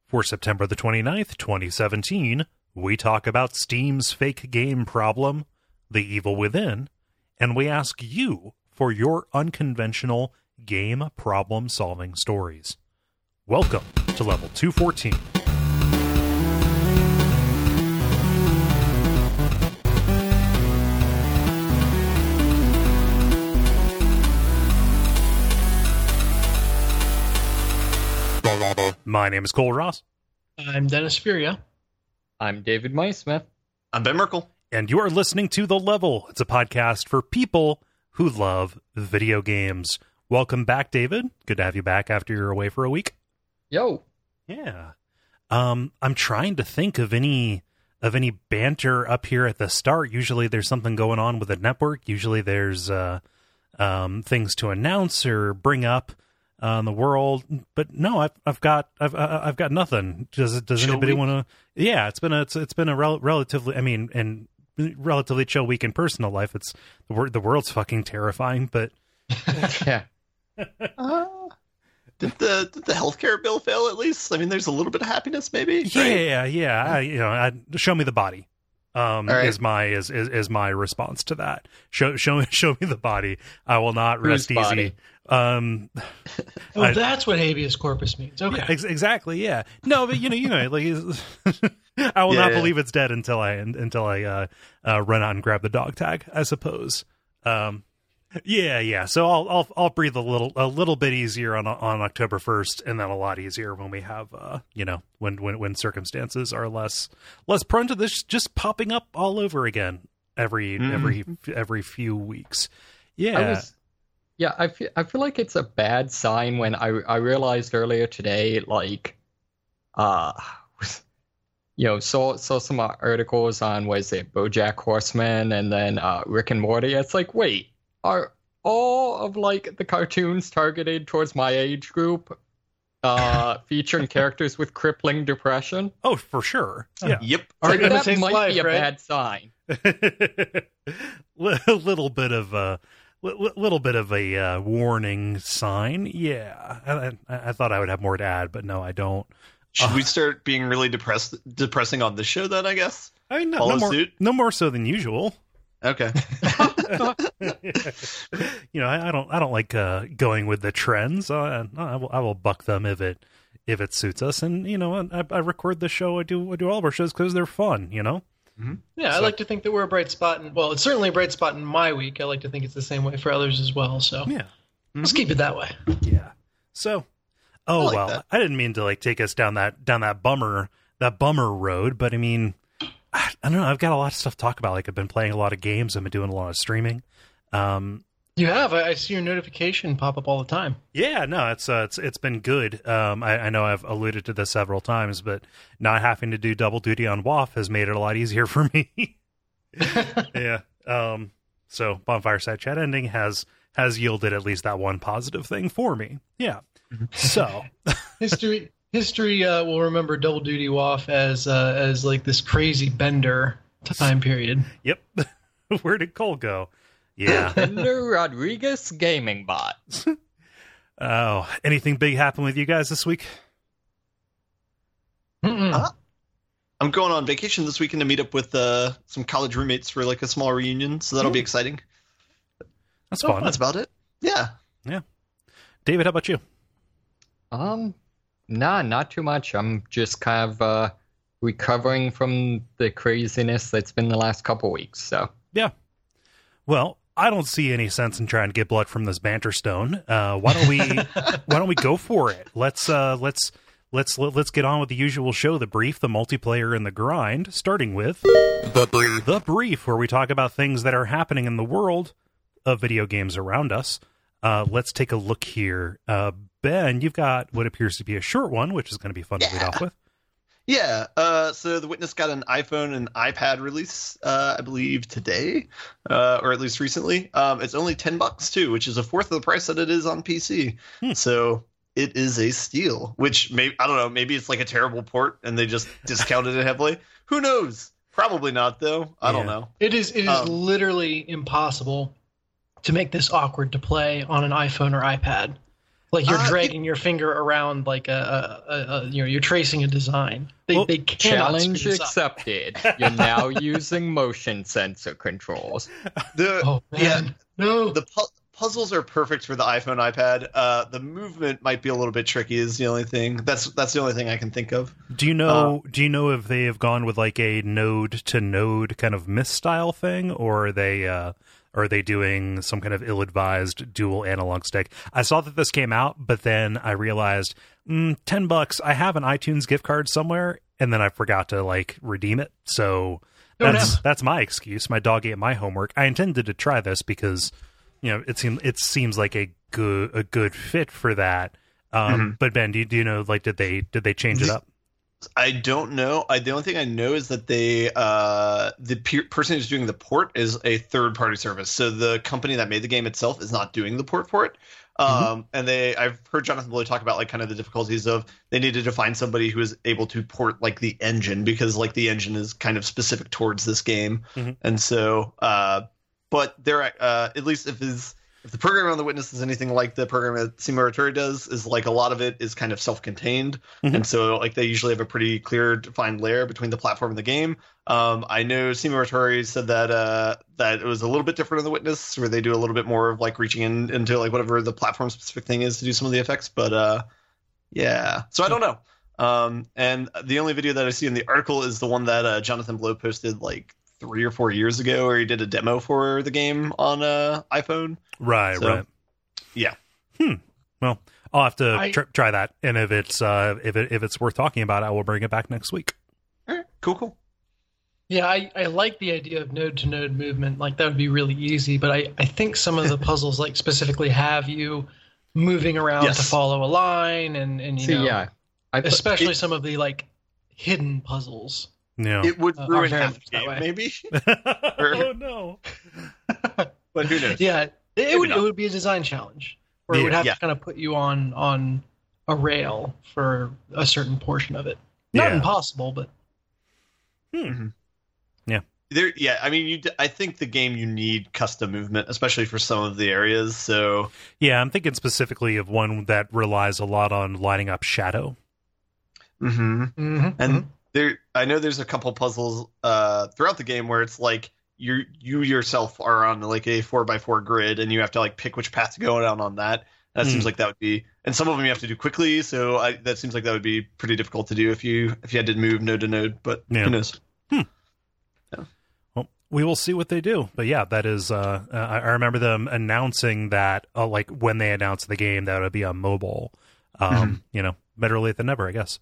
For September the 29th, 2017, we talk about Steam's fake game problem, The Evil Within, and we ask you for your unconventional game problem-solving stories. Welcome to Level 214. My name is Cole Ross. I'm Dennis Furia. I'm David Maysmith. I'm Ben Merkel. And you are listening to The Level. It's a podcast for people who love video games. Welcome back, David. Good to have you back after you're away for a week. Yo. Yeah. I'm trying to think of any banter up here at the start. Usually there's something going on with the network. Usually there's things to announce or bring up in the world, but no, I've got nothing. Does anybody want to? Yeah, it's been a relatively, I mean, and relatively chill week in personal life. It's the world's fucking terrifying, but Yeah. Did the healthcare bill fail at least? I mean, there's a little bit of happiness, maybe. Right? Yeah. Show me the body. Right. Is my response to that. Show me the body. I will not rest easy. That's what habeas corpus means. Okay, exactly. Yeah. No, but you know, like I will not believe it's dead until I run out and grab the dog tag, I suppose. Yeah. So I'll breathe a little bit easier on October 1st, and then a lot easier when we have when circumstances are less prone to this just popping up all over again every few weeks. Yeah. I feel like it's a bad sign when I realized earlier today, like, saw some articles on, BoJack Horseman and then Rick and Morty. It's like, wait, are all of like the cartoons targeted towards my age group featuring characters with crippling depression? Oh, for sure. Yeah. Yep. That might be a bad sign. Little bit of a warning sign. Yeah, I thought I would have more to add, but no, I don't. Should we start being really depressing on this show then, I guess? I mean, no more so than usual. Okay. I don't like going with the trends. I will buck them if it suits us. And I record the show. I do all of our shows because they're fun. Mm-hmm. Yeah, I like to think that we're a bright spot. It's certainly a bright spot in my week. I like to think it's the same way for others as well. So yeah, let's keep it that way. Yeah. So, I didn't mean to take us down that bummer road, but I mean, I don't know. I've got a lot of stuff to talk about. I've been playing a lot of games. I've been doing a lot of streaming. You have. I see your notification pop up all the time. Yeah, no, it's been good. I know I've alluded to this several times, but not having to do double duty on WAF has made it a lot easier for me. Yeah. So Bonfire Side Chat ending has yielded at least that one positive thing for me. Yeah. So history will remember double duty WAF as like this crazy bender time period. Yep. Where did Cole go? Yeah. Bender Rodriguez Gaming Bot. Oh, anything big happen with you guys this week? I'm going on vacation this weekend to meet up with some college roommates for a small reunion, so that'll be exciting. That's fun. That's about it. Yeah. Yeah. David, how about you? Nah, not too much. I'm just kind of recovering from the craziness that's been the last couple weeks. So yeah. Well, I don't see any sense in trying to get blood from this banter stone. Why don't we go for it? Let's get on with the usual show, the brief, the multiplayer, and the grind, starting with the brief, where we talk about things that are happening in the world of video games around us. Let's take a look here. Ben, you've got what appears to be a short one, which is going to be fun to lead off with. Yeah, so The Witness got an iPhone and iPad release, I believe, today, or at least recently. It's only $10 too, which is a fourth of the price that it is on PC. So it is a steal, which I don't know, maybe it's like a terrible port and they just discounted it heavily. Who knows? Probably not, though. I don't know. It is literally impossible to make this awkward to play on an iPhone or iPad. Like you're dragging your finger around like you're tracing a design. They cannot challenge screw this up. accepted. You're now using motion sensor controls. Oh man, no. The puzzles are perfect for the iPhone, iPad. The movement might be a little bit tricky. Is the only thing. That's the only thing I can think of. Do you know if they have gone with like a node to node kind of Myst style thing, or are they doing some kind of ill-advised dual analog stick? I saw that this came out, but then I realized $10. I have an iTunes gift card somewhere, and then I forgot to like redeem it. So that's my excuse. My dog ate my homework. I intended to try this because it seems like a good fit for that. But Ben, do you know, like, did they change it up? I don't know. The only thing I know is that the person who's doing the port is a third-party service. So the company that made the game itself is not doing the port for it. And I've heard Jonathan Blow talk about like kind of the difficulties of they needed to find somebody who is able to port like the engine, because like the engine is kind of specific towards this game. And so, but there, at least if the program on The Witness is anything like the program that Simulatori does, is like a lot of it is kind of self-contained. And so like they usually have a pretty clear defined layer between the platform and the game. I know Simulatori said that it was a little bit different in The Witness, where they do a little bit more of like reaching into like whatever the platform specific thing is to do some of the effects. But yeah, so I don't know. And the only video that I see in the article is the one that Jonathan Blow posted like 3 or 4 years ago, where he did a demo for the game on iPhone. Right. Yeah. Well, I'll have to try that, and if it's worth talking about, I will bring it back next week. All right. Cool. Yeah, I like the idea of node-to-node movement. Like, that would be really easy, but I think some of the puzzles like specifically have you moving around to follow a line, and especially some of the like hidden puzzles. Yeah. It would ruin half the game, maybe. Oh no! But who knows? Yeah, it would be a design challenge, where it would have to kind of put you on a rail for a certain portion of it. Not impossible, but yeah. I mean, I think the game you need custom movement, especially for some of the areas. So yeah, I'm thinking specifically of one that relies a lot on lining up shadow. And I know there's a couple puzzles throughout the game where it's like you yourself are on like a 4x4 grid, and you have to like pick which path to go down on that. That seems like that would be, and some of them you have to do quickly. So that seems like that would be pretty difficult to do if you had to move node to node. But who knows? Yeah. Well, we will see what they do. But yeah, that is. I remember them announcing that, like when they announced the game, that it would be on mobile. Better late than never, I guess.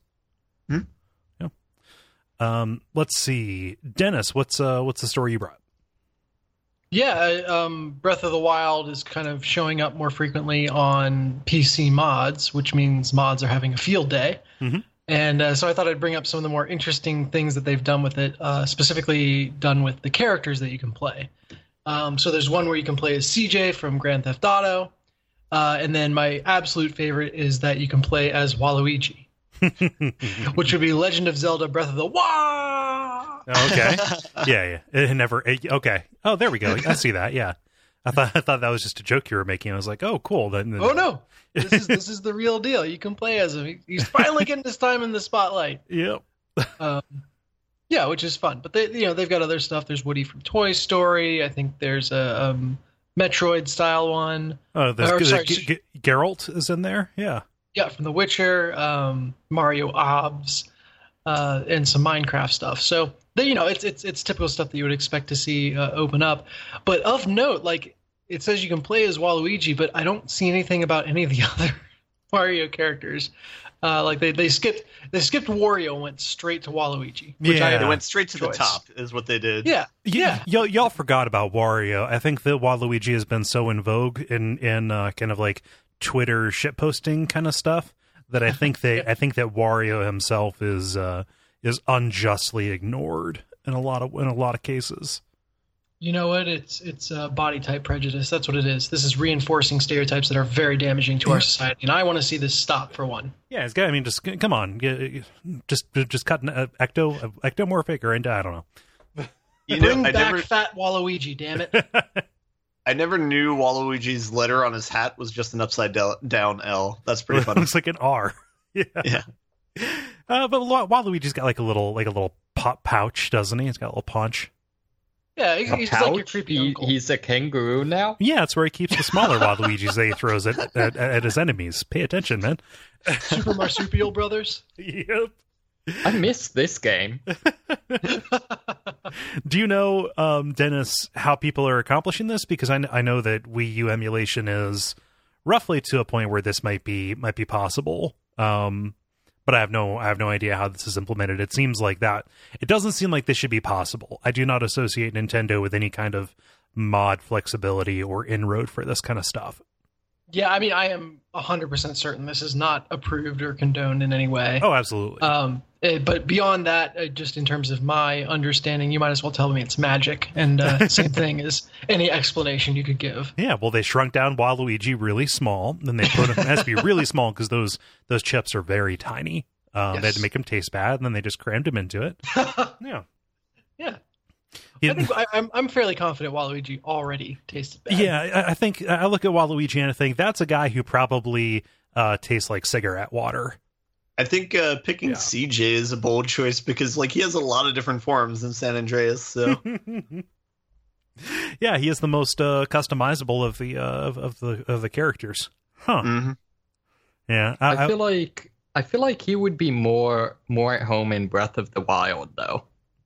Let's see, Dennis, what's the story you brought? Yeah, Breath of the Wild is kind of showing up more frequently on PC mods, which means mods are having a field day. And so I thought I'd bring up some of the more interesting things that they've done with it, specifically done with the characters that you can play. So there's one where you can play as CJ from Grand Theft Auto, and then my absolute favorite is that you can play as Waluigi. Which would be Legend of Zelda Breath of the Wild. Okay. Yeah. It never. Okay. Oh, there we go. I see that. Yeah. I thought that was just a joke you were making. I was like, oh, cool. Then oh no, this is the real deal. You can play as him. He's finally getting his time in the spotlight. Yep. Yeah, which is fun. But they've got other stuff. There's Woody from Toy Story. I think there's a Metroid style one. Oh, Geralt is in there. Yeah. Yeah, from The Witcher, Mario Obs, and some Minecraft stuff. So it's typical stuff that you would expect to see open up. But of note, like it says you can play as Waluigi, but I don't see anything about any of the other Mario characters. Like they skipped Wario and went straight to Waluigi. They went straight to the top, is what they did. Yeah. Y'all forgot about Wario. I think that Waluigi has been so in vogue in kind of like Twitter shitposting kind of stuff that I think I think that Wario himself is unjustly ignored in a lot of cases. You know what? It's body type prejudice. That's what it is. This is reinforcing stereotypes that are very damaging to our society, and I want to see this stop for one. Yeah, it's got. I mean, just come on, just cut an ectomorphic or into I don't know. Bring back fat Waluigi, damn it. I never knew Waluigi's letter on his hat was just an upside down L. That's pretty It funny. looks like an R. Yeah. But Waluigi's got like a little pop pouch, doesn't he? He's got a little paunch. Yeah, A he's pouch? like your creepy uncle. He's a kangaroo now? Yeah, it's where he keeps the smaller Waluigis that he throws at his enemies. Pay attention, man. Super Marsupial Brothers. Yep. I missed this game. Do you know, Dennis, how people are accomplishing this? Because I know that Wii U emulation is roughly to a point where this might be possible. But I have no idea how this is implemented. It seems like that. It doesn't seem like this should be possible. I do not associate Nintendo with any kind of mod flexibility or inroad for this kind of stuff. Yeah, I mean, I am 100% certain this is not approved or condoned in any way. Oh, absolutely. But beyond that, just in terms of my understanding, you might as well tell me it's magic. And same thing as any explanation you could give. Yeah, well, they shrunk down Waluigi really small. Then they put him, it has to be really small because those chips are very tiny. Yes. They had to make him taste bad, and then they just crammed him into it. Yeah. Yeah. Yeah. I think I'm fairly confident Waluigi already tasted bad. Yeah, I think I look at Waluigi and I think that's a guy who probably tastes like cigarette water. I think picking CJ is a bold choice because like he has a lot of different forms in San Andreas. So yeah, he is the most customizable of the characters. Huh. Mm-hmm. Yeah, I feel like he would be more at home in Breath of the Wild though.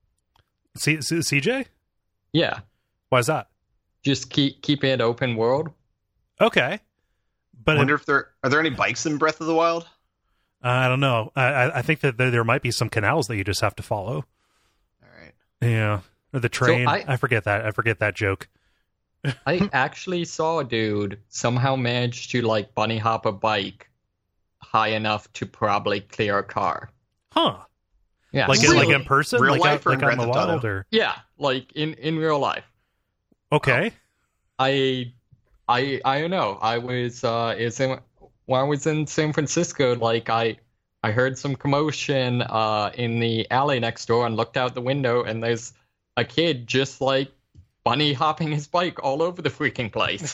CJ? Yeah. Why is that? Just keep it open world. Okay. But I wonder if are there any bikes in Breath of the Wild? I don't know. I think that there might be some canals that you just have to follow. All right. Yeah. Or the train. So I forget that joke. I actually saw a dude somehow managed to like bunny hop a bike high enough to probably clear a car. Huh. Yeah. Like Really? in person? Real like life or like on Grand the Theft wild Auto? or Yeah, like in real life. okay. I don't know. I was when I was in San Francisco, like I heard some commotion in the alley next door and looked out the window and there's a kid just like bunny hopping his bike all over the freaking place.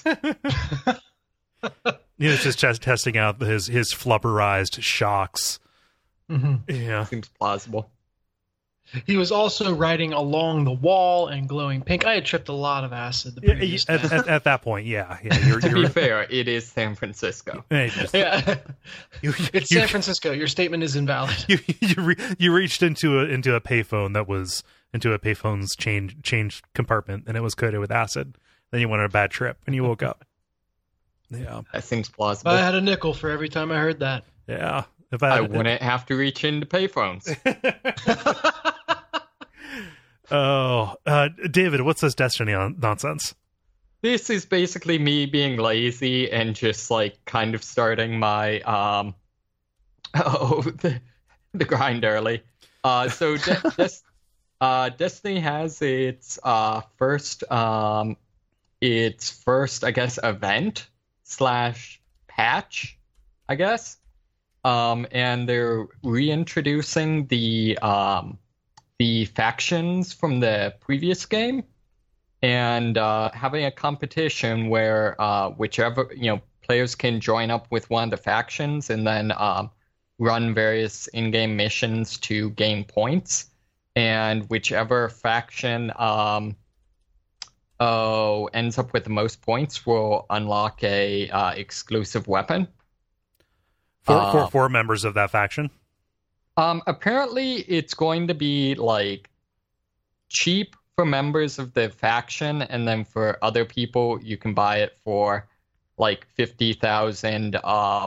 He was just testing out his flubberized shocks. Mm-hmm. Yeah. Seems plausible. He was also riding along the wall and glowing pink. I had tripped a lot of acid the previous day. At that point, yeah. You're To be fair, it is San Francisco. hey, Yeah. you, It's San Francisco. Your statement is invalid. you reached into a payphone that was into a payphone's change compartment, and it was coated with acid. Then you went on a bad trip, and you woke up. Yeah, That seems plausible. I had a nickel for every time I heard that. yeah. If I wouldn't have to reach into payphones. David, what's this Destiny nonsense? This is basically me being lazy and just like kind of starting my the grind early. So Destiny has its first I guess event / patch, I guess. And they're reintroducing the factions from the previous game, and having a competition where whichever players can join up with one of the factions and then run various in-game missions to gain points, and whichever faction ends up with the most points will unlock a exclusive weapon. For members of that faction. Apparently it's going to be like cheap for members of the faction, and then for other people you can buy it for like 50,000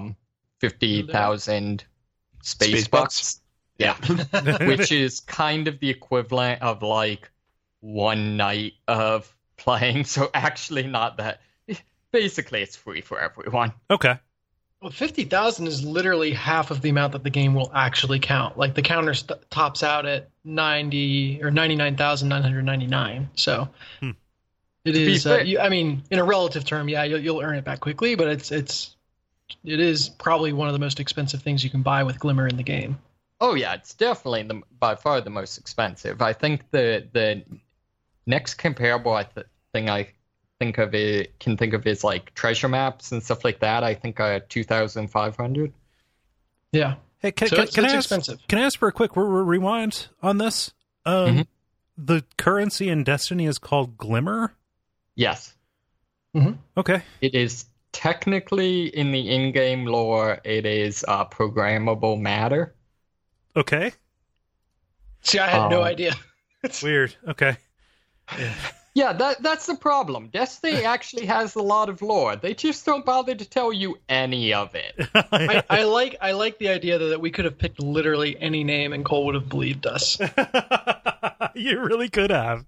space bucks. Yeah. Which is kind of the equivalent of like one night of playing, so actually not that. Basically it's free for everyone. Okay. Well, 50,000 is literally half of the amount that the game will actually count. Like the counter tops out at 90 or 99,999. So it is. I mean, in a relative term, yeah, you'll earn it back quickly, but it is probably one of the most expensive things you can buy with Glimmer in the game. Oh yeah, it's definitely by far the most expensive. I think the next comparable thing I think of is like treasure maps and stuff like that. I think 2,500. Yeah. Hey, So it's expensive. Can I ask for a quick rewind on this? The currency in Destiny is called Glimmer? Yes. Okay. It is technically, in the in-game lore, it is programmable matter. Okay. See, I had no idea. Weird. Okay. Yeah, that's the problem. Destiny actually has a lot of lore. They just don't bother to tell you any of it. I like the idea that we could have picked literally any name and Cole would have believed us. You really could have.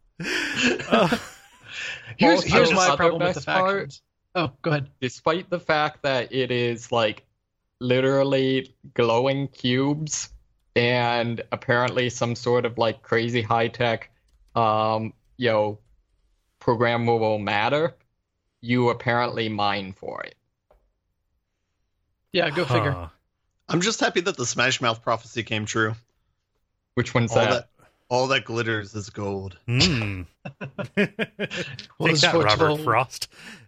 Here's my problem with the best part. factions. Oh, go ahead. Despite the fact that it is like literally glowing cubes and apparently some sort of like crazy high tech, programmable matter, you apparently mine for it. Yeah, go figure. I'm just happy that the Smash Mouth prophecy came true. Which one's that? All that glitters is gold. Take that, Robert Frost.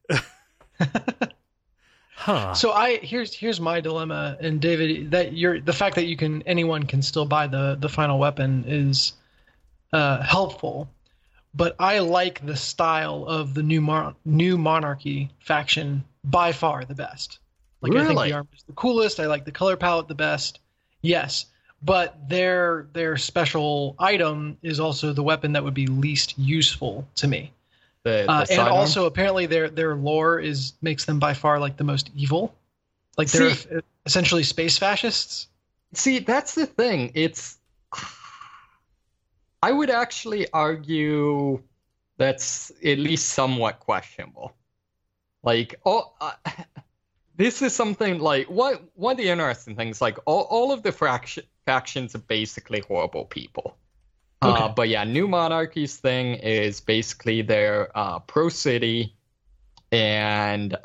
So here's my dilemma, and David, the fact that anyone can still buy the final weapon is helpful, but I like the style of the new Monarchy faction by far the best. Like, really? I think the armor is the coolest. I like the color palette the best. Yes, but their special item is also the weapon that would be least useful to me. And also, apparently, their lore makes them by far like the most evil. Like, they're essentially space fascists. See, that's the thing. I would actually argue that's at least somewhat questionable. Like, this is something like one of the interesting things. Like, all of the factions are basically horrible people. Okay. But yeah, New Monarchy's thing is basically they're pro-city, and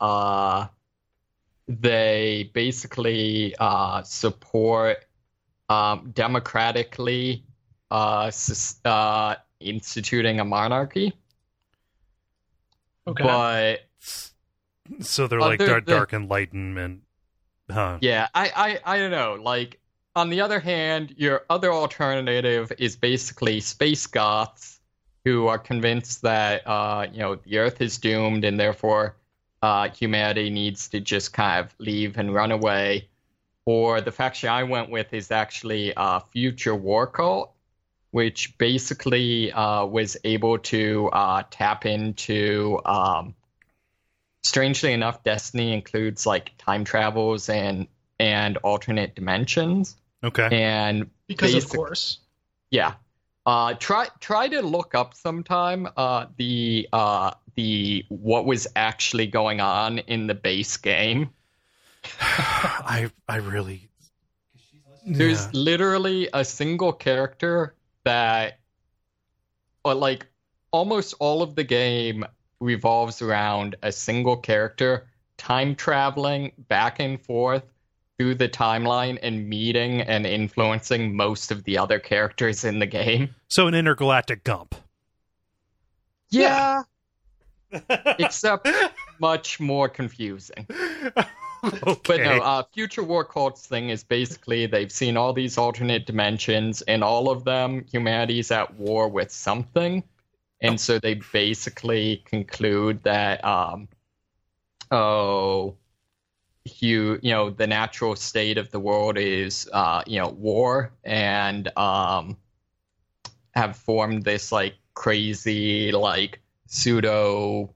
they basically support democratically instituting a monarchy. Okay. But so they're like dark enlightenment, huh? Yeah, I don't know. Like, on the other hand, your other alternative is basically space goths who are convinced that the Earth is doomed and therefore humanity needs to just kind of leave and run away. Or the faction I went with is actually Future War Cult, which basically was able to tap into. Strangely enough, Destiny includes like time travels and alternate dimensions. Okay. And because of course. Yeah. Try to look up sometime the what was actually going on in the base game. I really. There's literally a single character that, like, almost all of the game revolves around a single character time traveling back and forth through the timeline and meeting and influencing most of the other characters in the game. So an intergalactic Gump. Yeah. Except much more confusing. Okay. But no, Future War Cult's thing is basically they've seen all these alternate dimensions, and all of them, humanity's at war with something. And so they basically conclude that, the natural state of the world is, war, and have formed this like crazy, like pseudo,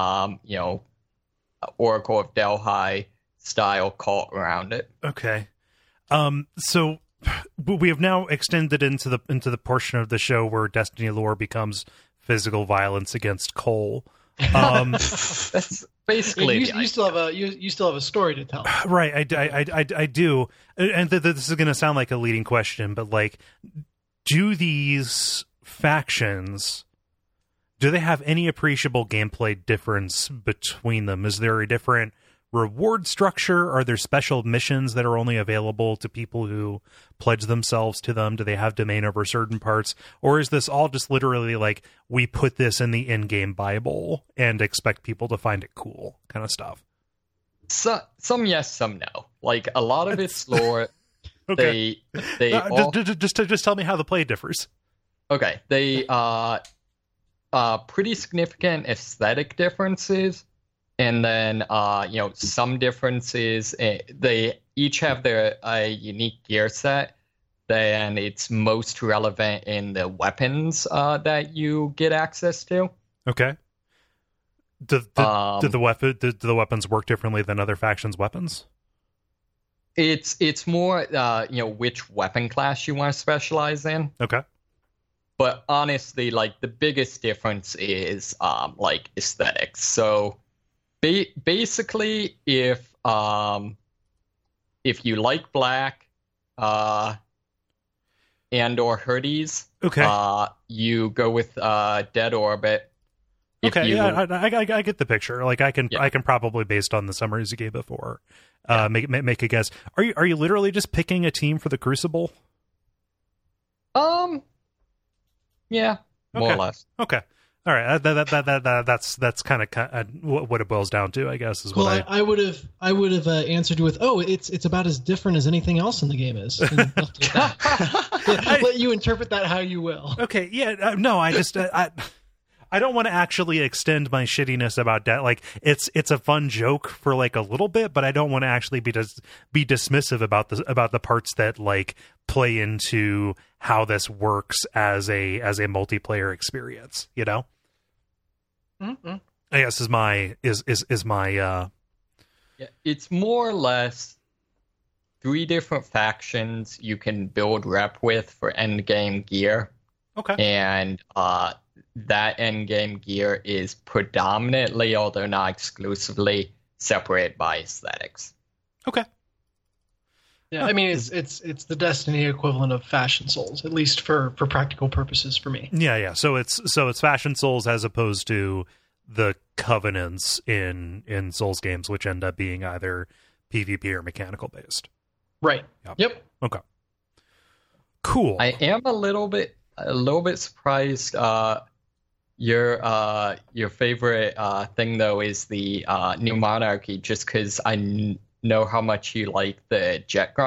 Oracle of Delphi style cult around it. Okay. So we have now extended into the portion of the show where Destiny lore becomes physical violence against Cole. That's basically you still have a story to tell, right? I do, and this is going to sound like a leading question, but like, do these factions, do they have any appreciable gameplay difference between them? Is there a different reward structure? Are there special missions that are only available to people who pledge themselves to them? Do they have domain over certain parts? Or is this all just literally like, we put this in the in-game Bible and expect people to find it cool kind of stuff? So, some yes, some no. Like, a lot of it's lore. Okay. Just tell me how the play differs. Okay, they pretty significant aesthetic differences, and then some differences. They each have their unique gear set, and it's most relevant in the weapons that you get access to. Okay. Do the weapons work differently than other factions' weapons? It's more which weapon class you want to specialize in. Okay. But honestly, like, the biggest difference is like aesthetics. So basically, if you like black and or hoodies, okay, you go with Dead Orbit. Okay, I get the picture. Like, I can probably, based on the summaries you gave before, make a guess. Are you literally just picking a team for the Crucible? Yeah, more or less. Okay, all right. That's kind of what it boils down to, I guess. Is what I would have answered with, it's about as different as anything else in the game is. Let you interpret that how you will. Okay, yeah, no, I just I don't want to actually extend my shittiness about that. Like, it's a fun joke for like a little bit, but I don't want to actually be dismissive about the parts that like play into how this works as a multiplayer experience. You know, I guess is my. Yeah, it's more or less 3 different factions you can build rep with for end game gear. Okay, and that endgame gear is predominantly, although not exclusively, separated by aesthetics. Okay. Yeah, I mean, it's the Destiny equivalent of Fashion Souls, at least for practical purposes for me. Yeah. So it's Fashion Souls as opposed to the Covenants in Souls games, which end up being either PvP or mechanical based. Right. Yep. Okay. Cool. I am a little bit surprised. Your favorite thing though is the New Monarchy, just because I know how much you like the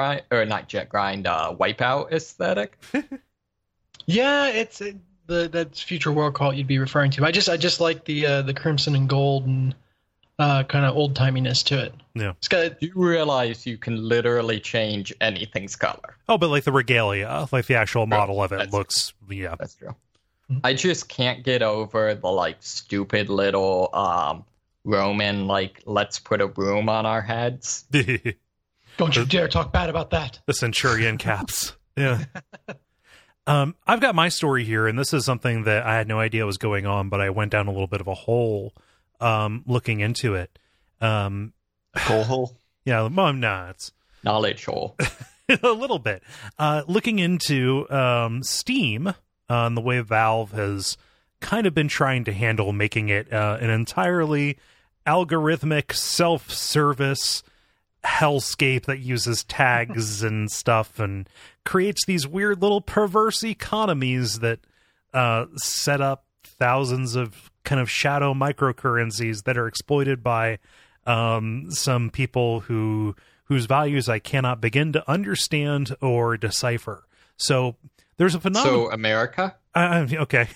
Wipeout aesthetic. Yeah, that's Future World Cult you'd be referring to. I just like the crimson and gold and kind of old timiness to it. Yeah. It's got. You realize you can literally change anything's color. Oh, but like the regalia, like the actual model of it looks. True. Yeah, that's true. I just can't get over the like stupid little Roman like, let's put a broom on our heads. Don't you dare talk bad about that. The Centurion caps. Yeah. I've got my story here, and this is something that I had no idea was going on, but I went down a little bit of a hole looking into it. Coal hole? Yeah, no, it's knowledge hole. A little bit. Looking into Steam, and the way Valve has kind of been trying to handle making it an entirely algorithmic, self-service hellscape that uses tags and stuff and creates these weird little perverse economies that set up thousands of kind of shadow microcurrencies that are exploited by some people whose values I cannot begin to understand or decipher. So there's a phenomenon. So America? Okay.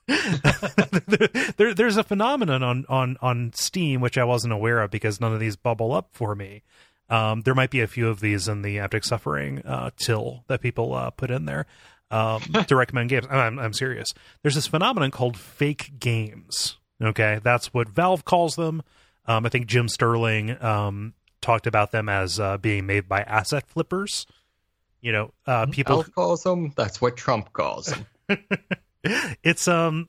There's a phenomenon on Steam which I wasn't aware of because none of these bubble up for me. There might be a few of these in the Abject Suffering till that people put in there to recommend games. I'm serious. There's this phenomenon called fake games. Okay, that's what Valve calls them. I think Jim Sterling talked about them as being made by asset flippers. You know, people Valve calls them. That's what Trump calls them. It's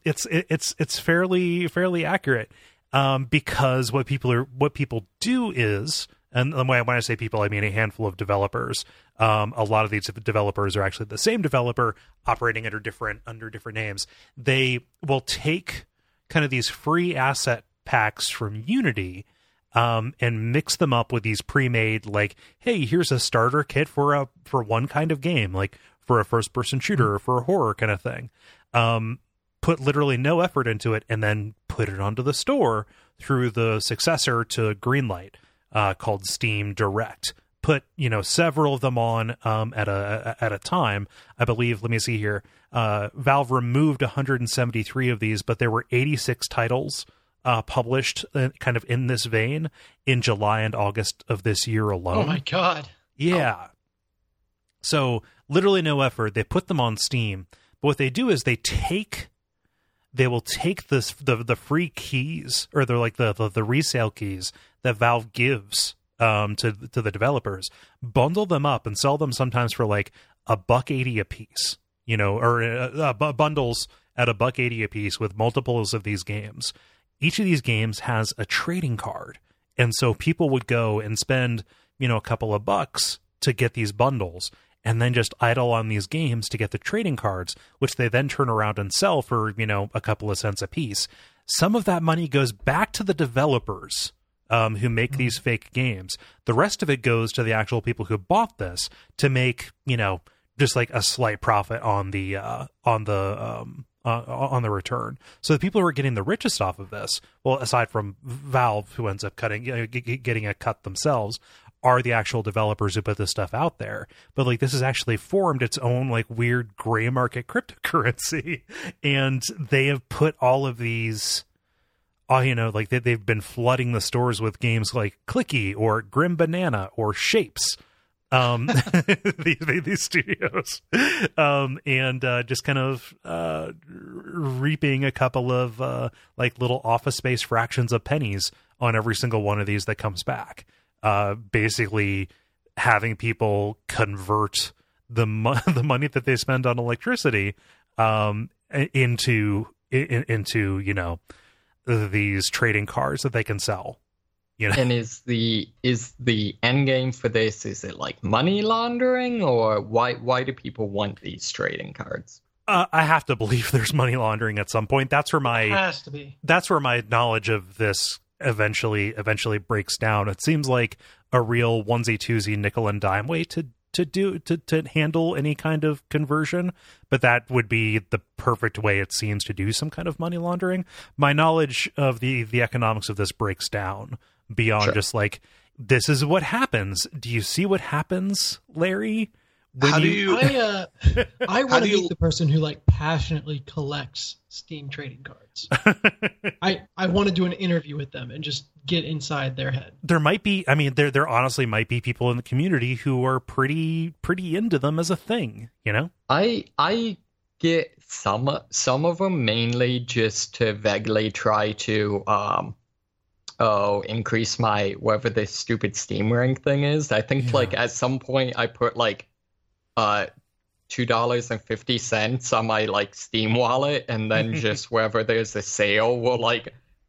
fairly accurate because what people do is, and when I say people, I mean a handful of developers. A lot of these developers are actually the same developer operating under different names. They will take kind of these free asset packs from Unity and mix them up with these pre-made, like, hey, here's a starter kit for one kind of game, like for a first-person shooter or for a horror kind of thing. Put literally no effort into it, and then put it onto the store through the successor to Greenlight, called Steam Direct. Put, several of them on at a time. I believe, let me see here, Valve removed 173 of these, but there were 86 titles published kind of in this vein in July and August of this year alone. Oh my God. Yeah. Oh. So literally no effort. They put them on Steam, but what they do is they will take the free keys, or they're like the resale keys that Valve gives to the developers, bundle them up and sell them sometimes for like $1.80 a piece, or bundles at $1.80 a piece with multiples of these games. Each of these games has a trading card, and so people would go and spend a couple of bucks to get these bundles, and then just idle on these games to get the trading cards, which they then turn around and sell for a couple of cents a piece. Some of that money goes back to the developers who make these fake games. The rest of it goes to the actual people who bought this to make, just like a slight profit on the return. So the people who are getting the richest off of this, well, aside from Valve, who ends up getting a cut themselves, are the actual developers who put this stuff out there. But like, this has actually formed its own like weird gray market cryptocurrency, and they have put all of these. Like they've been flooding the stores with games like Clicky or Grim Banana or Shapes, these studios, and just kind of reaping a couple of like little Office Space fractions of pennies on every single one of these that comes back. Basically, having people convert the money that they spend on electricity into these trading cards that they can sell. And is the end game for this, is it like money laundering, or why do people want these trading cards? I have to believe there's money laundering at some point. That's where It has to be. That's where my knowledge of this eventually breaks down. It seems like a real onesie twosie nickel and dime way to handle any kind of conversion, but that would be the perfect way, it seems, to do some kind of money laundering. My knowledge of the economics of this breaks down beyond just like, this is what happens. Do you see what happens, Larry? I want to be the person who like passionately collects Steam trading cards. I want to do an interview with them and just get inside their head. There might be, there honestly might be people in the community who are pretty into them as a thing, I get some of them mainly just to vaguely try to increase my whatever this stupid Steam rank thing is. I think like at some point I put like $2.50 on my like Steam wallet, and then just wherever there's a sale will like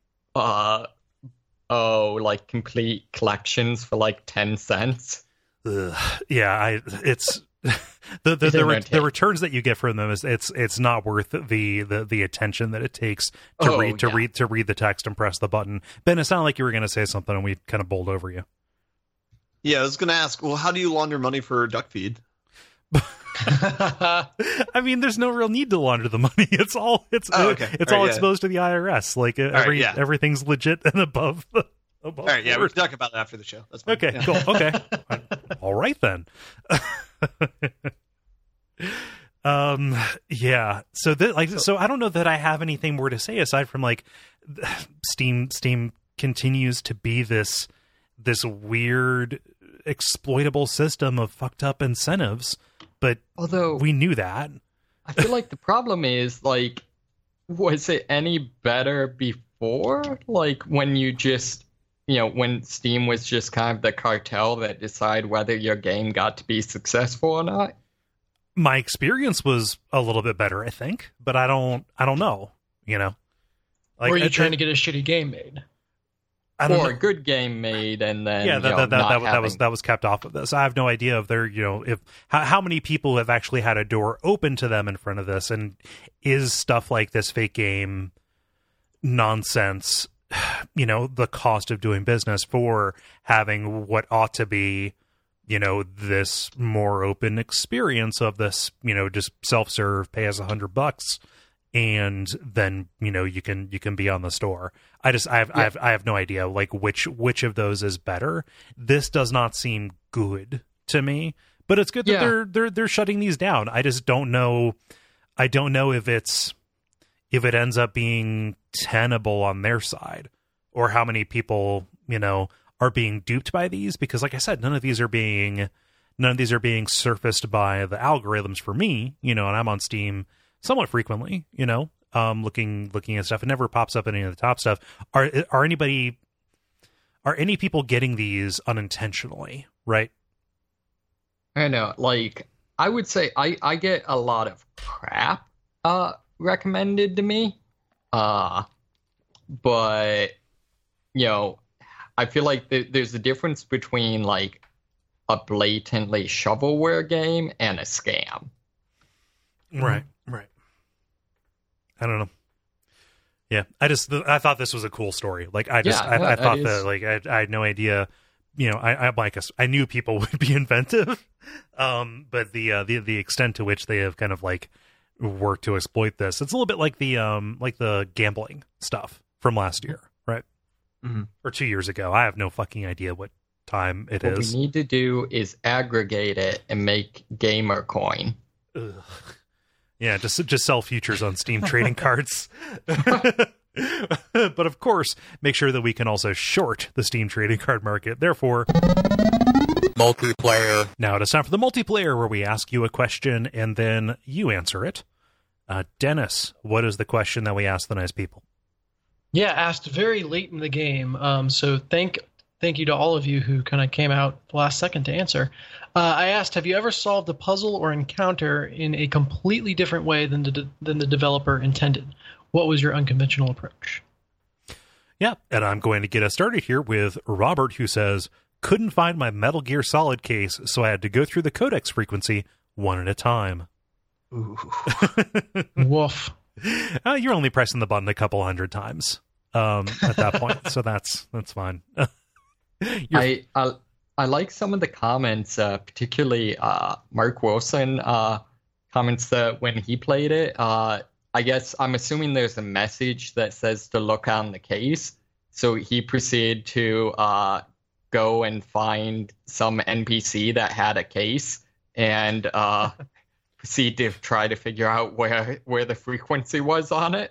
complete collections for like 10 cents. Yeah, it's the returns that you get from them is it's not worth the attention that it takes to read the text and press the button. Ben, it sounded like you were going to say something and we kind of bowled over you. Yeah, I was going to ask, well, how do you launder money for DuckFeed? There's no real need to launder the money. It's all exposed to the IRS. Like everything's legit and above. All right, yeah, we can talk about it after the show. That's fine. Okay, cool. Okay, all right then. Yeah. So I don't know that I have anything more to say aside from like Steam continues to be this weird exploitable system of fucked up incentives, but although we knew that, I feel like the problem is like, was it any better before? Like when you just, when Steam was just kind of the cartel that decide whether your game got to be successful or not? My experience was a little bit better, I think, but I don't know, Like, or are you trying to get a shitty game made? Or a good game made, and then that was kept off of this. I have no idea if there, how many people have actually had a door open to them in front of this, and is stuff like this fake game nonsense the cost of doing business for having what ought to be, this more open experience of this, just self-serve, pay us $100, and then you can be on the store. I have no idea like which of those is better. This does not seem good to me, but it's good that they're shutting these down. I just don't know. I don't know if it ends up being tenable on their side, or how many people are being duped by these, because like I said, none of these are being surfaced by the algorithms for me, and I'm on Steam somewhat frequently, looking at stuff. It never pops up in any of the top stuff. Are any people getting these unintentionally, right? I know, like, I would say I get a lot of crap recommended to me, but I feel like there's a difference between like a blatantly shovelware game and a scam. Right. I don't know. Yeah, I thought this was a cool story. Like I thought that like I had no idea. I knew people would be inventive, but the extent to which they have kind of like worked to exploit this, it's a little bit like the gambling stuff from last year, right? Mm-hmm. Or 2 years ago. I have no fucking idea what time it is. What we need to do is aggregate it and make Gamercoin. Ugh. Yeah, just sell futures on Steam trading cards. But of course, make sure that we can also short the Steam trading card market. Therefore, multiplayer. Now it is time for the multiplayer, where we ask you a question and then you answer it. Dennis, what is the question that we ask the nice people? Yeah, asked very late in the game. So thank you to all of you who kind of came out the last second to answer. I asked, have you ever solved a puzzle or encounter in a completely different way than the developer intended? What was your unconventional approach? Yeah, and I'm going to get us started here with Robert, who says, couldn't find my Metal Gear Solid case, so I had to go through the codex frequency one at a time. Ooh. Woof. You're only pressing the button a couple hundred times at that point, so that's fine. I like some of the comments, particularly Mark Wilson comments that when he played it. I guess I'm assuming there's a message that says to look on the case. So he proceeded to go and find some NPC that had a case and proceed to try to figure out where the frequency was on it.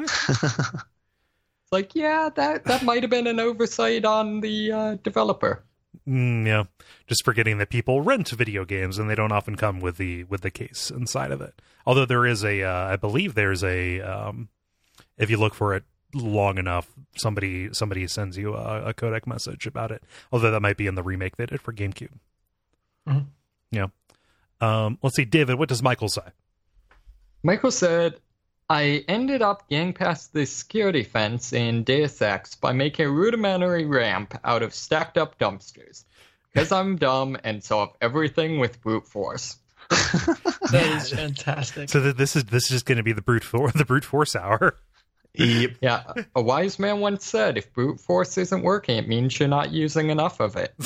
It's like, yeah, that might have been an oversight on the developer. Yeah, just forgetting that people rent video games and they don't often come with the case inside of it. Although there is I believe there's a, if you look for it long enough, somebody sends you a codec message about it. Although that might be in the remake they did for GameCube. Mm-hmm. Yeah. Let's see, David, what does Michael say? Michael said, I ended up getting past the security fence in Deus Ex by making a rudimentary ramp out of stacked up dumpsters. Because I'm dumb and solve everything with brute force. That is fantastic. So this is just going to be the brute force hour. Yep. Yeah, a wise man once said, if brute force isn't working, it means you're not using enough of it.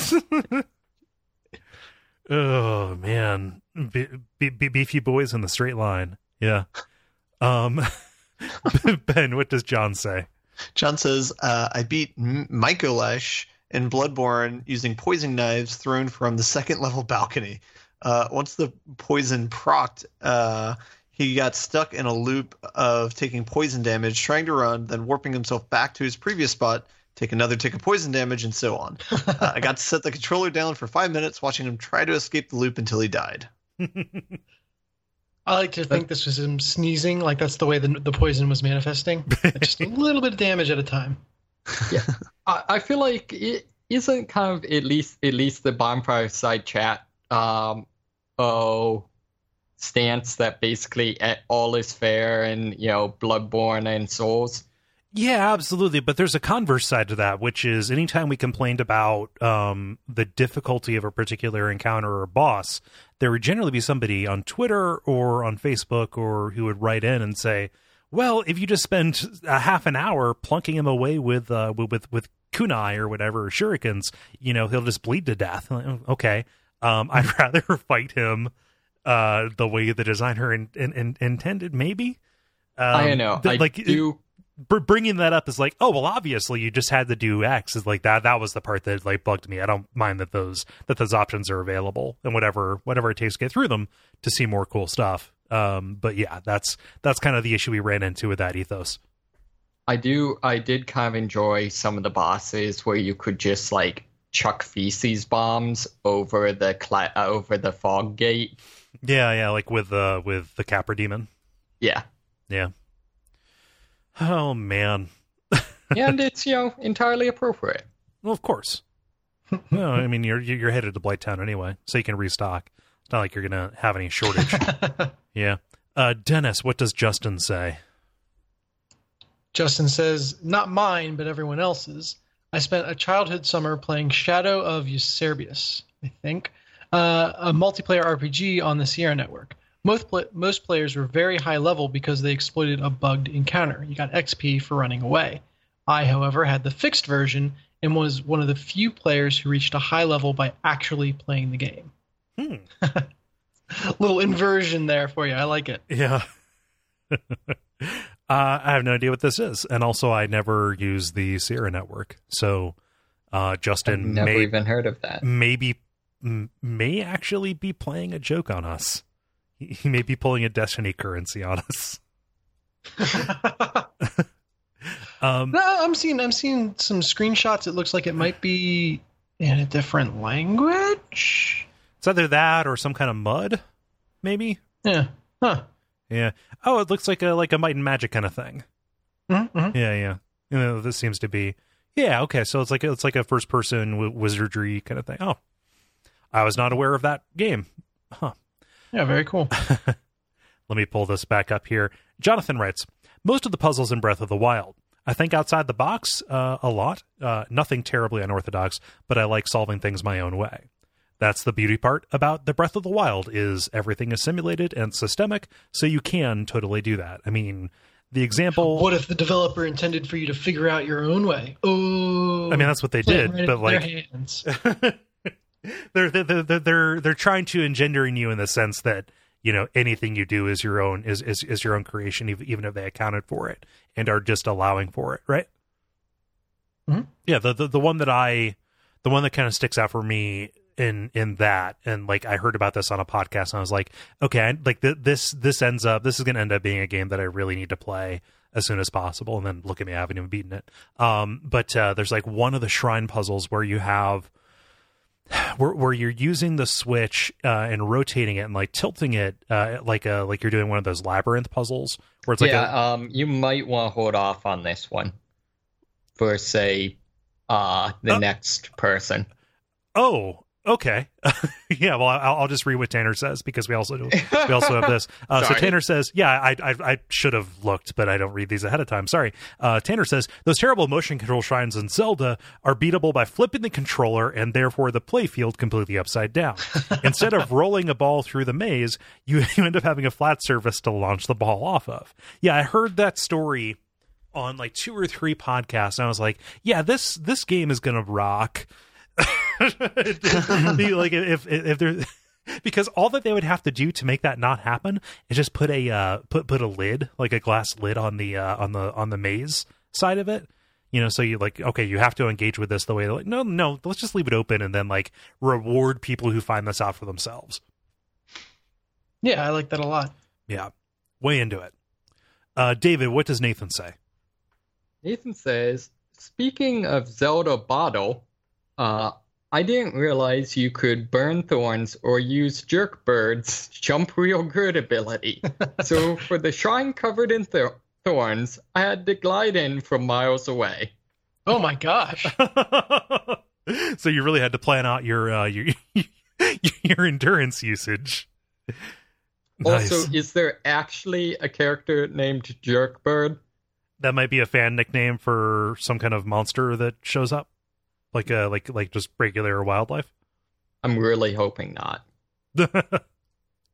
Oh man, beefy boys in the straight line. Yeah. Ben, what does John say? John says, I beat Mycolash in Bloodborne using poison knives thrown from the second level balcony. Once the poison procced, he got stuck in a loop of taking poison damage, trying to run, then warping himself back to his previous spot, take another tick of poison damage, and so on. I got to set the controller down for 5 minutes, watching him try to escape the loop until he died. I like to think this was him sneezing, like that's the way the poison was manifesting. Just a little bit of damage at a time. Yeah, I feel like it isn't kind of at least the Bonfire Side Chat stance that basically all is fair and Bloodborne and Souls. Yeah, absolutely. But there's a converse side to that, which is anytime we complained about the difficulty of a particular encounter or boss, there would generally be somebody on Twitter or on Facebook or who would write in and say, Well, if you just spend a half an hour plunking him away with kunai or whatever, or shurikens, he'll just bleed to death. Okay, I'd rather fight him the way the designer intended. Maybe I know. Bringing that up is like, oh well, obviously you just had to do X. Is like that was the part that like bugged me. I don't mind that those options are available and whatever it takes to get through them to see more cool stuff. But yeah, that's kind of the issue we ran into with that ethos. I did kind of enjoy some of the bosses where you could just like chuck feces bombs over the fog gate. Yeah, like with the Capra demon. Yeah. Oh man. And it's entirely appropriate. Well, of course. No, I mean you're headed to Blighttown anyway, so you can restock. It's not like you're gonna have any shortage. Yeah. Dennis, what does Justin say? Justin says, not mine, but everyone else's. I spent a childhood summer playing Shadow of Eusebius, I think, a multiplayer RPG on the Sierra Network. Most players were very high level because they exploited a bugged encounter. You got XP for running away. I, however, had the fixed version and was one of the few players who reached a high level by actually playing the game. Little inversion there for you. I like it. Yeah. I have no idea what this is. And also, I never use the Sierra Network. So, Justin I've never even heard of that. May actually be playing a joke on us. He may be pulling a Destiny currency on us. No, I'm seeing some screenshots. It looks like it might be in a different language. It's either that or some kind of mud, maybe. Yeah. Huh. Yeah. Oh, it looks like a Might and Magic kind of thing. Mm-hmm. Yeah. This seems to be. Yeah. Okay. So it's like a first person wizardry kind of thing. Oh, I was not aware of that game. Huh. Yeah. Very cool. Let me pull this back up here. Jonathan writes, most of the puzzles in Breath of the Wild. I think outside the box a lot. Nothing terribly unorthodox, but I like solving things my own way. That's the beauty part about the Breath of the Wild is everything is simulated and systemic, so you can totally do that. I mean, the example... What if the developer intended for you to figure out your own way? Oh, I mean, that's what they did, right but like... hands. They're trying to engender in you in the sense that, anything you do is your own is your own creation, even if they accounted for it and are just allowing for it, right? Mm-hmm. Yeah, the one that kind of sticks out for me in that, and like I heard about this on a podcast and I was like, okay, like this is going to end up being a game that I really need to play as soon as possible. And then look at me, I haven't even beaten it. But there's like one of the shrine puzzles where you have where you're using the switch and rotating it and like tilting it like you're doing one of those labyrinth puzzles where it's like you might want to hold off on this one for say the next person. Oh, okay. Yeah, well, I'll just read what Tanner says because we also have this. So Tanner says, yeah, I should have looked, but I don't read these ahead of time. Sorry. Tanner says, those terrible motion control shrines in Zelda are beatable by flipping the controller and therefore the playfield completely upside down. Instead of rolling a ball through the maze, you end up having a flat surface to launch the ball off of. Yeah, I heard that story on like 2 or 3 podcasts, and I was like, yeah, this game is gonna rock. Like if there, because all that they would have to do to make that not happen is just put a lid, like a glass lid on the maze side of it, so you like, okay, you have to engage with this the way they're like, no, let's just leave it open and then like reward people who find this out for themselves. Yeah, I like that a lot. Yeah, way into it. David, what does Nathan say? Nathan says, speaking of Zelda bottle, I didn't realize you could burn thorns or use Jerkbird's jump real good ability. So for the shrine covered in thorns, I had to glide in from miles away. Oh my gosh. So you really had to plan out your endurance usage. Also, Nice. is there actually a character named Jerkbird? That might be a fan nickname for some kind of monster that shows up. Like just regular wildlife? I'm really hoping not.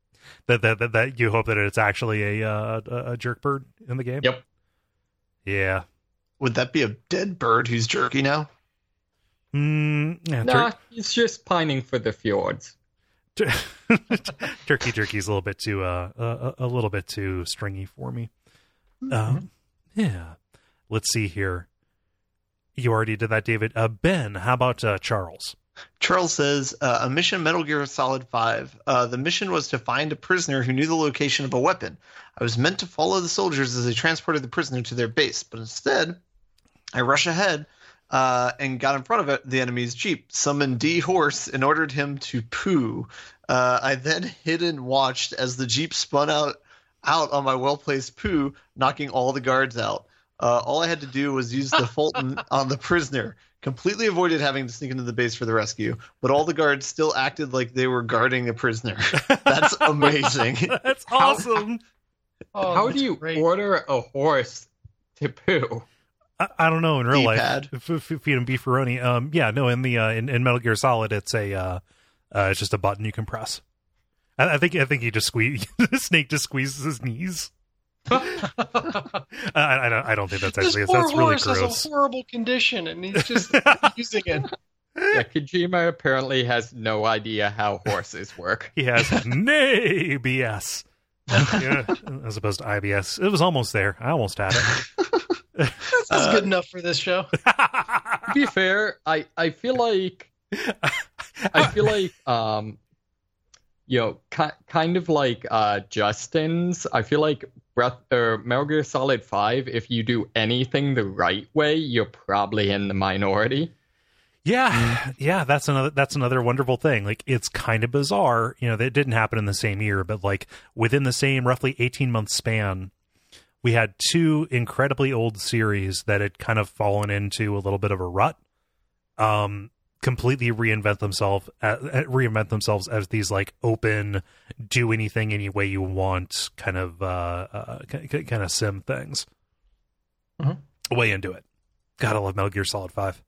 that you hope that it's actually a jerk bird in the game. Yep. Yeah. Would that be a dead bird who's jerky now? Yeah, Nah, he's just pining for the fjords. Turkey jerky's a little bit too stringy for me. Yeah. Let's see here. You already did that, David. Ben, how about Charles? Charles says, a mission Metal Gear Solid 5. The mission was to find a prisoner who knew the location of a weapon. I was meant to follow the soldiers as they transported the prisoner to their base, but instead, I rushed ahead and got in front of the enemy's jeep, summoned D Horse, and ordered him to poo. I then hid and watched as the jeep spun out on my well-placed poo, knocking all the guards out. All I had to do was use the Fulton on the prisoner. Completely avoided having to sneak into the base for the rescue, but all the guards still acted like they were guarding a prisoner. That's amazing. That's awesome. How do you order a horse to poo? I don't know in real D-pad. life. Feed him beefaroni. In the in Metal Gear Solid, it's it's just a button you can press. I think he just the snake just squeezes his knees. I don't think that's actually that's really gross. Has a horrible condition, and he's just using it. Yeah, Kojima apparently has no idea how horses work. He has BS. Yeah, as opposed to IBS. It was almost there. I almost had it. That's good enough for this show. To be fair, I feel like kind of like Justin's. I feel like Metal Gear Solid 5, if you do anything the right way, you're probably in the minority. Yeah, that's another wonderful thing. Like, it's kind of bizarre, that it didn't happen in the same year, but like within the same roughly 18-month span, we had two incredibly old series that had kind of fallen into a little bit of a rut. Completely reinvent themselves as these like open, do anything any way you want kind of sim things. Way into it. Gotta love Metal Gear Solid 5.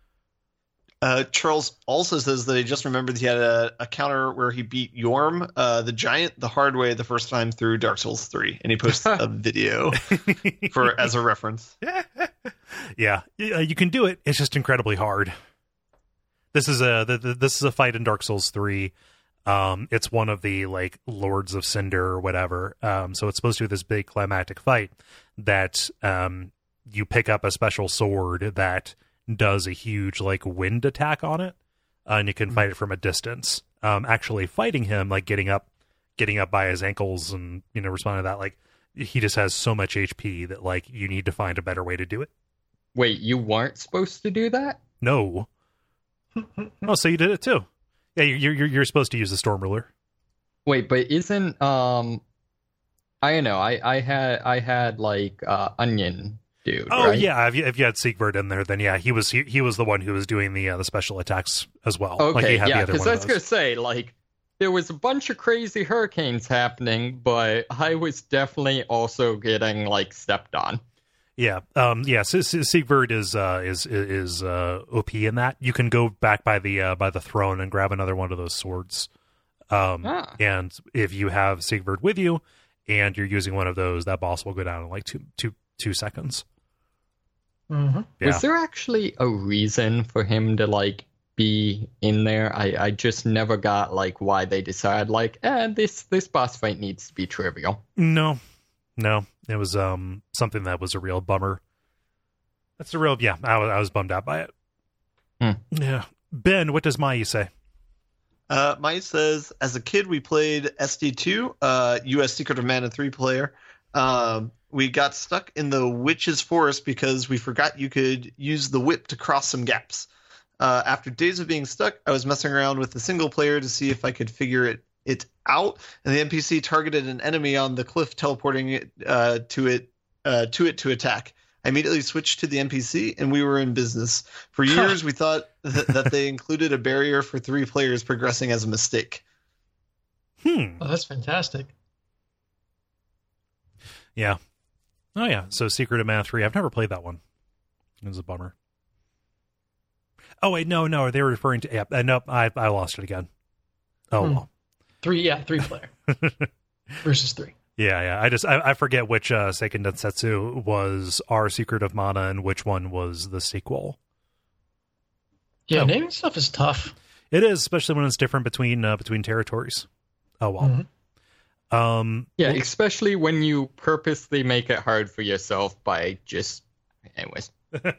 Charles also says that he just remembered he had a counter where he beat Yorm, the giant, the hard way the first time through Dark Souls 3, and he posted a video as a reference. Yeah, you can do it. It's just incredibly hard. This is a fight in Dark Souls 3. It's one of the like Lords of Cinder or whatever. So it's supposed to be this big climactic fight that you pick up a special sword that does a huge like wind attack on it, and you can fight it from a distance. Actually fighting him, like getting up by his ankles and responding to that, like he just has so much HP that like you need to find a better way to do it. Wait, you weren't supposed to do that? No. Oh, so you did it too? Yeah, you're supposed to use the Storm Ruler. Wait, but isn't I don't know. I had like Onion dude. Oh right? yeah, if you had Siegbert in there, then yeah, he was the one who was doing the special attacks as well. Okay, like he had yeah, because I was gonna say like there was a bunch of crazy hurricanes happening, but I was definitely also getting like stepped on. Yeah, Siegbert is OP in that. You can go back by the throne and grab another one of those swords. And if you have Siegbert with you and you're using one of those, that boss will go down in like two seconds. Mm-hmm. Yeah. Was there actually a reason for him to like be in there? I just never got like why they decided like this boss fight needs to be trivial. No, it was something that was a real bummer. That's a real I was bummed out by it. Yeah, Ben, what does Maya say? Maya says, as a kid we played SD2, U.S. Secret of Mana 3 player. We got stuck in the Witch's Forest because we forgot you could use the whip to cross some gaps. After days of being stuck, I was messing around with the single player to see if I could figure it out, and the NPC targeted an enemy on the cliff, teleporting it to attack. I immediately switched to the NPC, and we were in business. For years, we thought that they included a barrier for 3 players progressing as a mistake. Oh, that's fantastic. Yeah. Oh, yeah. So Secret of Mana 3. I've never played that one. It was a bummer. Oh, wait. No. They were referring to... Yeah, nope. I lost it again. Oh, well. 3 player. versus 3. Yeah. I forget which Seiken Densetsu was Our Secret of Mana and which one was the sequel. Yeah, naming stuff is tough. It is, especially when it's different between territories. Oh well. Mm-hmm. Yeah, especially when you purposely make it hard for yourself by just, anyways.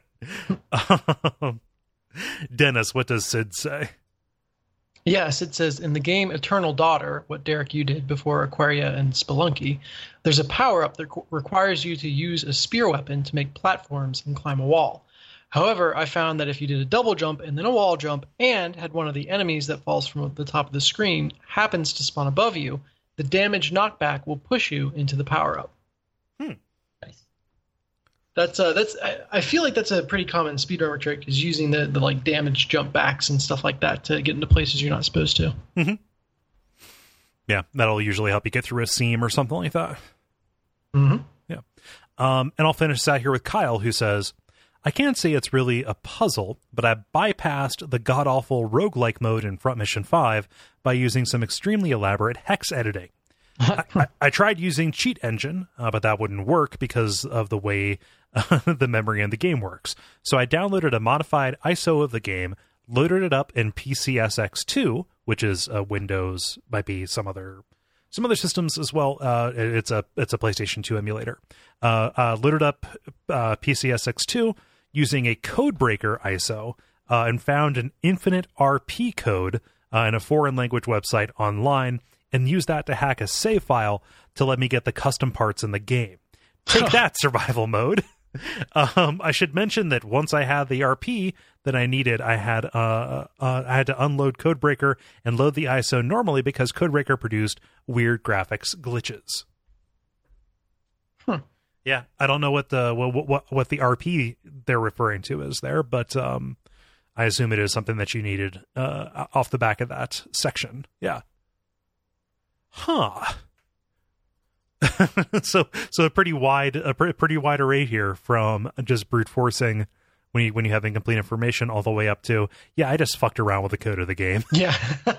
Dennis, what does Sid say? Yes, it says, in the game Eternal Daughter, what Derek you did before Aquaria and Spelunky, there's a power-up that requires you to use a spear weapon to make platforms and climb a wall. However, I found that if you did a double jump and then a wall jump and had one of the enemies that falls from the top of the screen happens to spawn above you, the damage knockback will push you into the power-up. Nice. I feel like that's a pretty common speedrunner trick, is using the like damage jump backs and stuff like that to get into places you're not supposed to. Mm-hmm. Yeah, that'll usually help you get through a seam or something like that. Mm-hmm. Yeah. And I'll finish this out here with Kyle, who says, I can't say it's really a puzzle, but I bypassed the god-awful roguelike mode in Front Mission 5 by using some extremely elaborate hex editing. I tried using Cheat Engine, but that wouldn't work because of the way the memory in the game works. So I downloaded a modified ISO of the game, loaded it up in PCSX2, which is Windows, might be some other systems as well. It's a PlayStation 2 emulator. Loaded up PCSX2 using a Codebreaker ISO and found an infinite RP code in a foreign language website online, and used that to hack a save file to let me get the custom parts in the game. Take that, survival mode. I should mention that once I had the RP that I needed, I had to unload Codebreaker and load the ISO normally because Codebreaker produced weird graphics glitches. Yeah, I don't know what the RP they're referring to is there, but I assume it is something that you needed off the back of that section. Yeah. Huh. so a pretty wide array here, from just brute forcing when you have incomplete information all the way up to, yeah, I just fucked around with the code of the game. Yeah.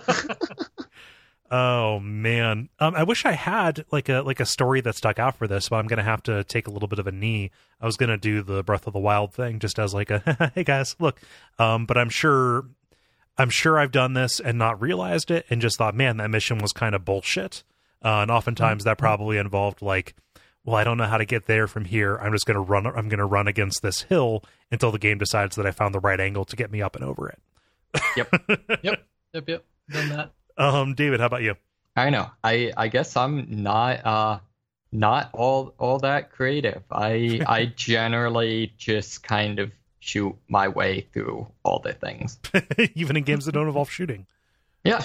Oh man. I wish I had like a story that stuck out for this, but I'm gonna have to take a little bit of a knee. I was gonna do the Breath of the Wild thing just as like a hey guys, look. But I'm sure I've done this and not realized it and just thought, man, that mission was kind of bullshit. And oftentimes that probably involved like, well, I don't know how to get there from here. I'm just gonna run. I'm gonna run against this hill until the game decides that I found the right angle to get me up and over it. Yep. Done that. David, how about you? I know. I guess I'm not all that creative. I generally just kind of shoot my way through all the things. Even in games that don't involve shooting. Yeah.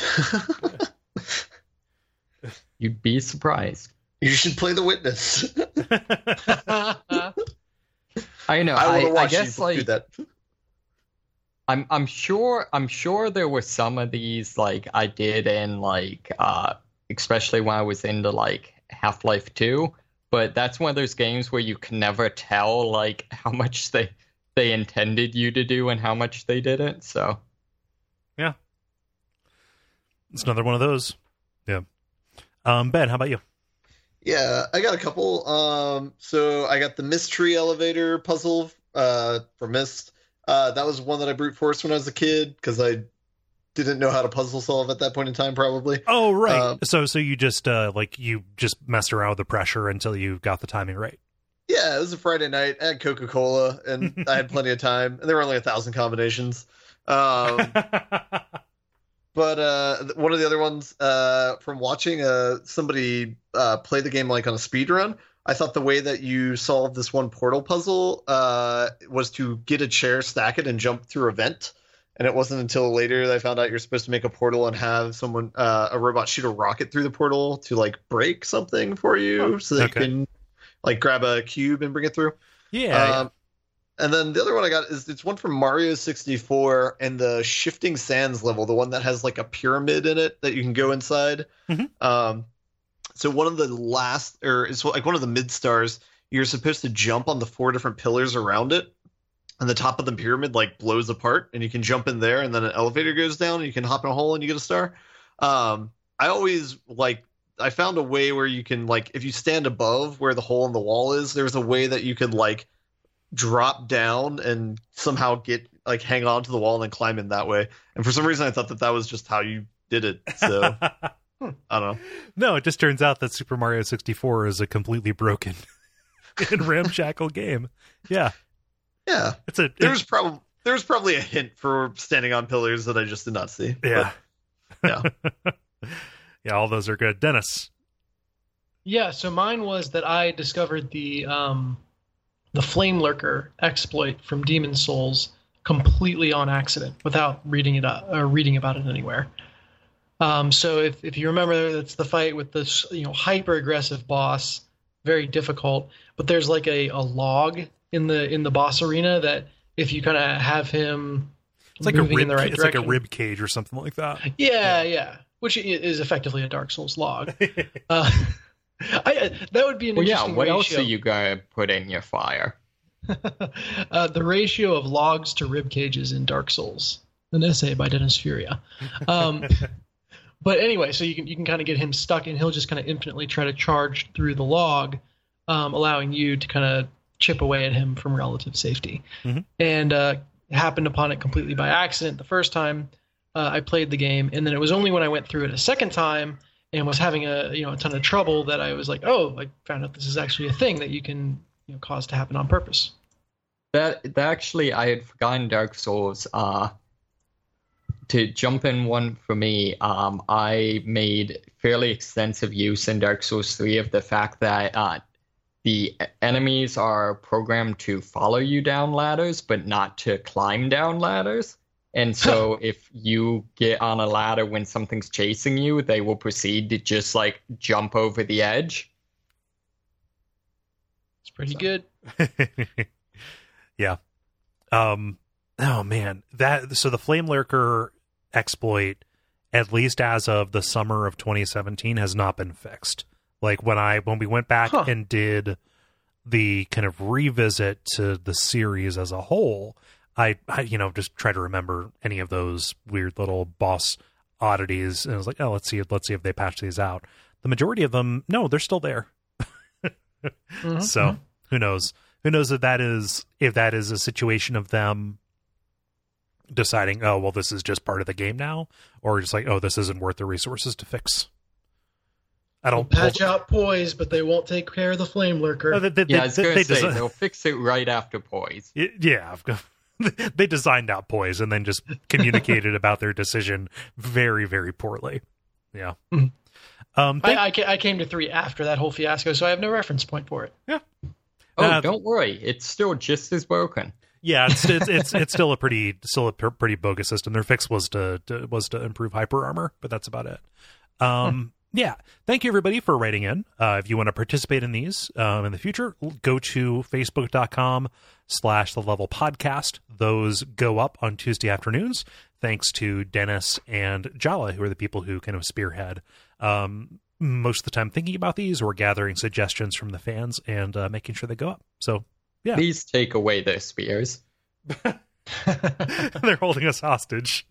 You'd be surprised. You should play The Witness. I know. I want to watch I guess, you do that. I'm sure there were some of these like I did in like especially when I was into like Half-Life 2, but that's one of those games where you can never tell like how much they intended you to do and how much they didn't. So yeah, it's another one of those. Yeah. Ben, how about you? Yeah, I got a couple. So I got the Mystery Elevator puzzle for Myst. That was one that I brute forced when I was a kid because I didn't know how to puzzle solve at that point in time, probably. Oh, right. So you just you just messed around with the pressure until you got the timing right. Yeah, it was a Friday night. I had Coca-Cola, and I had plenty of time, and there were only 1,000 combinations. But one of the other ones from watching somebody play the game like on a speed run, I thought the way that you solved this one portal puzzle was to get a chair, stack it, and jump through a vent. And it wasn't until later that I found out you're supposed to make a portal and have someone, a robot, shoot a rocket through the portal to like break something for you, so that you can like grab a cube and bring it through. Yeah. And then the other one I got is it's one from Mario 64 and the Shifting Sands level, the one that has like a pyramid in it that you can go inside. Mm-hmm. So one of the last, or it's like one of the mid stars, you're supposed to jump on the 4 different pillars around it, and the top of the pyramid like blows apart, and you can jump in there, and then an elevator goes down, and you can hop in a hole, and you get a star. I always like I found a way where you can, like, if you stand above where the hole in the wall is, there's a way that you could, like, drop down and somehow get, like, hang on to the wall and then climb in that way. And for some reason I thought that was just how you did it. So I don't know. No, it just turns out that Super Mario 64 is a completely broken and ramshackle game. Yeah. There's probably a hint for standing on pillars that I just did not see. Yeah. But, yeah. Yeah, all those are good. Dennis. Yeah, so mine was that I discovered the Flame Lurker exploit from Demon's Souls completely on accident without reading it up or reading about it anywhere. So if you remember, that's the fight with this hyper aggressive boss, very difficult. But there's like a log in the boss arena that if you kind of have him, it's like moving in the right direction, it's like a rib cage or something like that. Yeah. Which is effectively a Dark Souls log. That would be an interesting ratio. What else are you going to put in your fire? The ratio of logs to rib cages in Dark Souls. An essay by Dennis Furia. But anyway, so you can kind of get him stuck, and he'll just kind of infinitely try to charge through the log, allowing you to kind of chip away at him from relative safety. Mm-hmm. And happened upon it completely by accident the first time I played the game, and then it was only when I went through it a second time and was having a ton of trouble that I was like, oh, I found out this is actually a thing that you can cause to happen on purpose. That actually, I had forgotten Dark Souls. To jump in one for me, I made fairly extensive use in Dark Souls 3 of the fact that the enemies are programmed to follow you down ladders, but not to climb down ladders. And so if you get on a ladder when something's chasing you, they will proceed to just like jump over the edge. It's pretty good. Yeah. Oh man, so the Flame Lurker exploit, at least as of the summer of 2017, has not been fixed. Like when we went back and did the kind of revisit to the series as a whole, I just try to remember any of those weird little boss oddities, and I was like, oh, let's see if they patch these out. The majority of them, no, they're still there. Mm-hmm. So who knows? Who knows if that is a situation of them deciding, oh, well, this is just part of the game now, or just like, oh, this isn't worth the resources to fix. They'll patch out Poise, but they won't take care of the Flame Lurker. I was going to say, they'll fix it right after Poise. Yeah, they designed out Poise and then just communicated about their decision very, very poorly. Yeah. Mm-hmm. I came to 3 after that whole fiasco, so I have no reference point for it. Yeah. Don't worry, it's still just as broken. Yeah, it's still a pretty bogus system. Their fix was to improve hyper armor, but that's about it. Yeah, thank you everybody for writing in. If you want to participate in these in the future, go to facebook.com/thelevelpodcast. Those go up on Tuesday afternoons. Thanks to Dennis and Jala, who are the people who kind of spearhead most of the time thinking about these or gathering suggestions from the fans and making sure they go up. So, yeah. Please take away their spears. They're holding us hostage.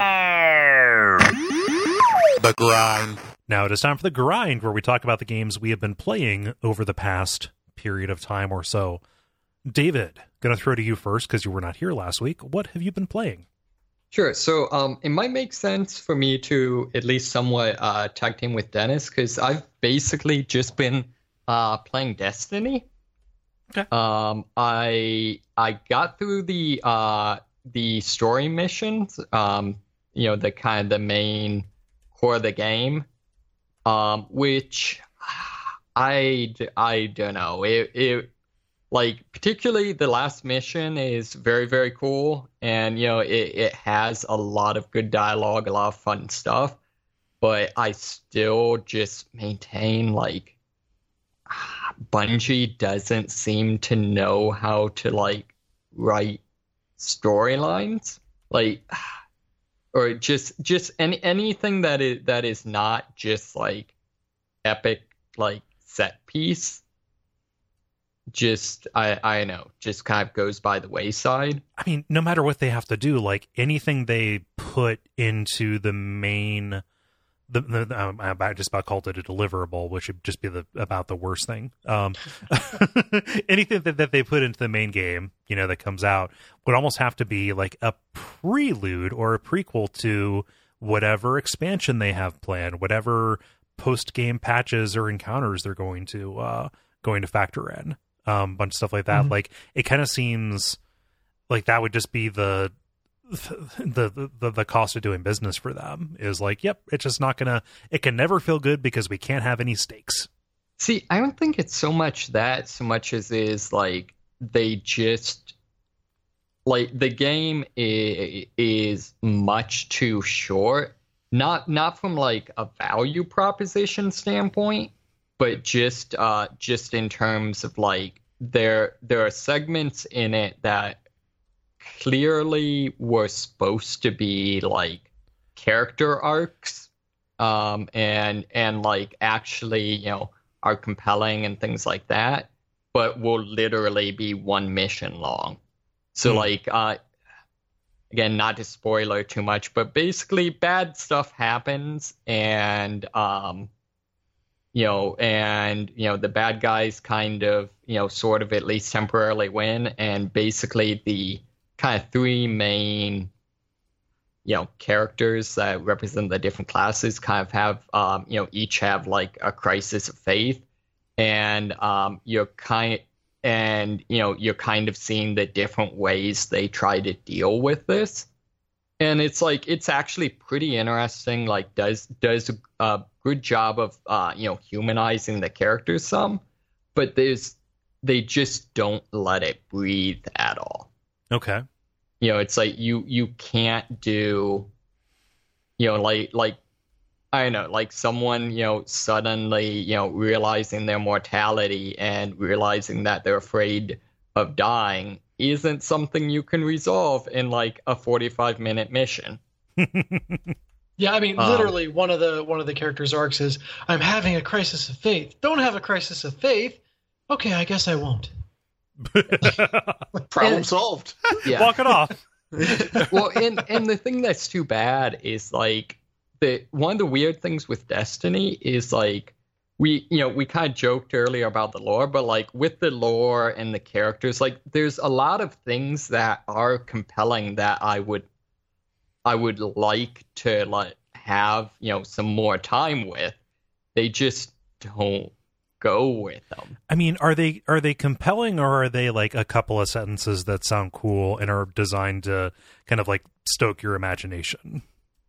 The grind. Now it is time for the grind, where we talk about the games we have been playing over the past period of time or so. David, going to throw to you first because you were not here last week. What have you been playing? Sure. So it might make sense for me to at least somewhat tag team with Dennis, because I've basically just been playing Destiny. Okay. I got through the story missions, the kind of the main core of the game, which I don't know. It like, particularly the last mission is very, very cool, and it has a lot of good dialogue, a lot of fun stuff, but I still just maintain, like, Bungie doesn't seem to know how to, like, write storylines, like, or just anything that is not just, like, epic, like, set piece. Just I know, just kind of goes by the wayside. I mean, no matter what they have to do, like anything they put into the main I just about called it a deliverable, which would just be about the worst thing. Anything that they put into the main game, that comes out would almost have to be like a prelude or a prequel to whatever expansion they have planned, whatever post-game patches or encounters they're going to factor in. Bunch of stuff like that. Like, it kind of seems like that would just be the cost of doing business for them, is like, yep, it's just not gonna, it can never feel good because we can't have any stakes. See, I don't think it's so much that, so much as is like they just, like, the game is much too short, not from like a value proposition standpoint, but just in terms of like there are segments in it that clearly were supposed to be like character arcs, and like actually, are compelling and things like that, but will literally be one mission long. So like, again, not to spoiler too much, but basically bad stuff happens, and the bad guys kind of, sort of at least temporarily win, and basically the kind of three main, characters that represent the different classes kind of have, each have like a crisis of faith, and you're kind of seeing the different ways they try to deal with this, and it's like, it's actually pretty interesting. Like, does a good job of humanizing the characters some, but they just don't let it breathe at all. Okay. It's like you can't do, like I don't know, like someone, suddenly, realizing their mortality and realizing that they're afraid of dying isn't something you can resolve in like a 45-minute mission. Yeah, I mean, literally one of the characters' arcs is, I'm having a crisis of faith. Don't have a crisis of faith. Okay, I guess I won't. Problem solved. Yeah. Walk it off. Well, and the thing that's too bad is like, one of the weird things with Destiny is like, we kind of joked earlier about the lore, but like with the lore and the characters, like there's a lot of things that are compelling that I would like to like have, some more time with. They just don't go with them. I mean, are they compelling, or are they like a couple of sentences that sound cool and are designed to kind of like stoke your imagination?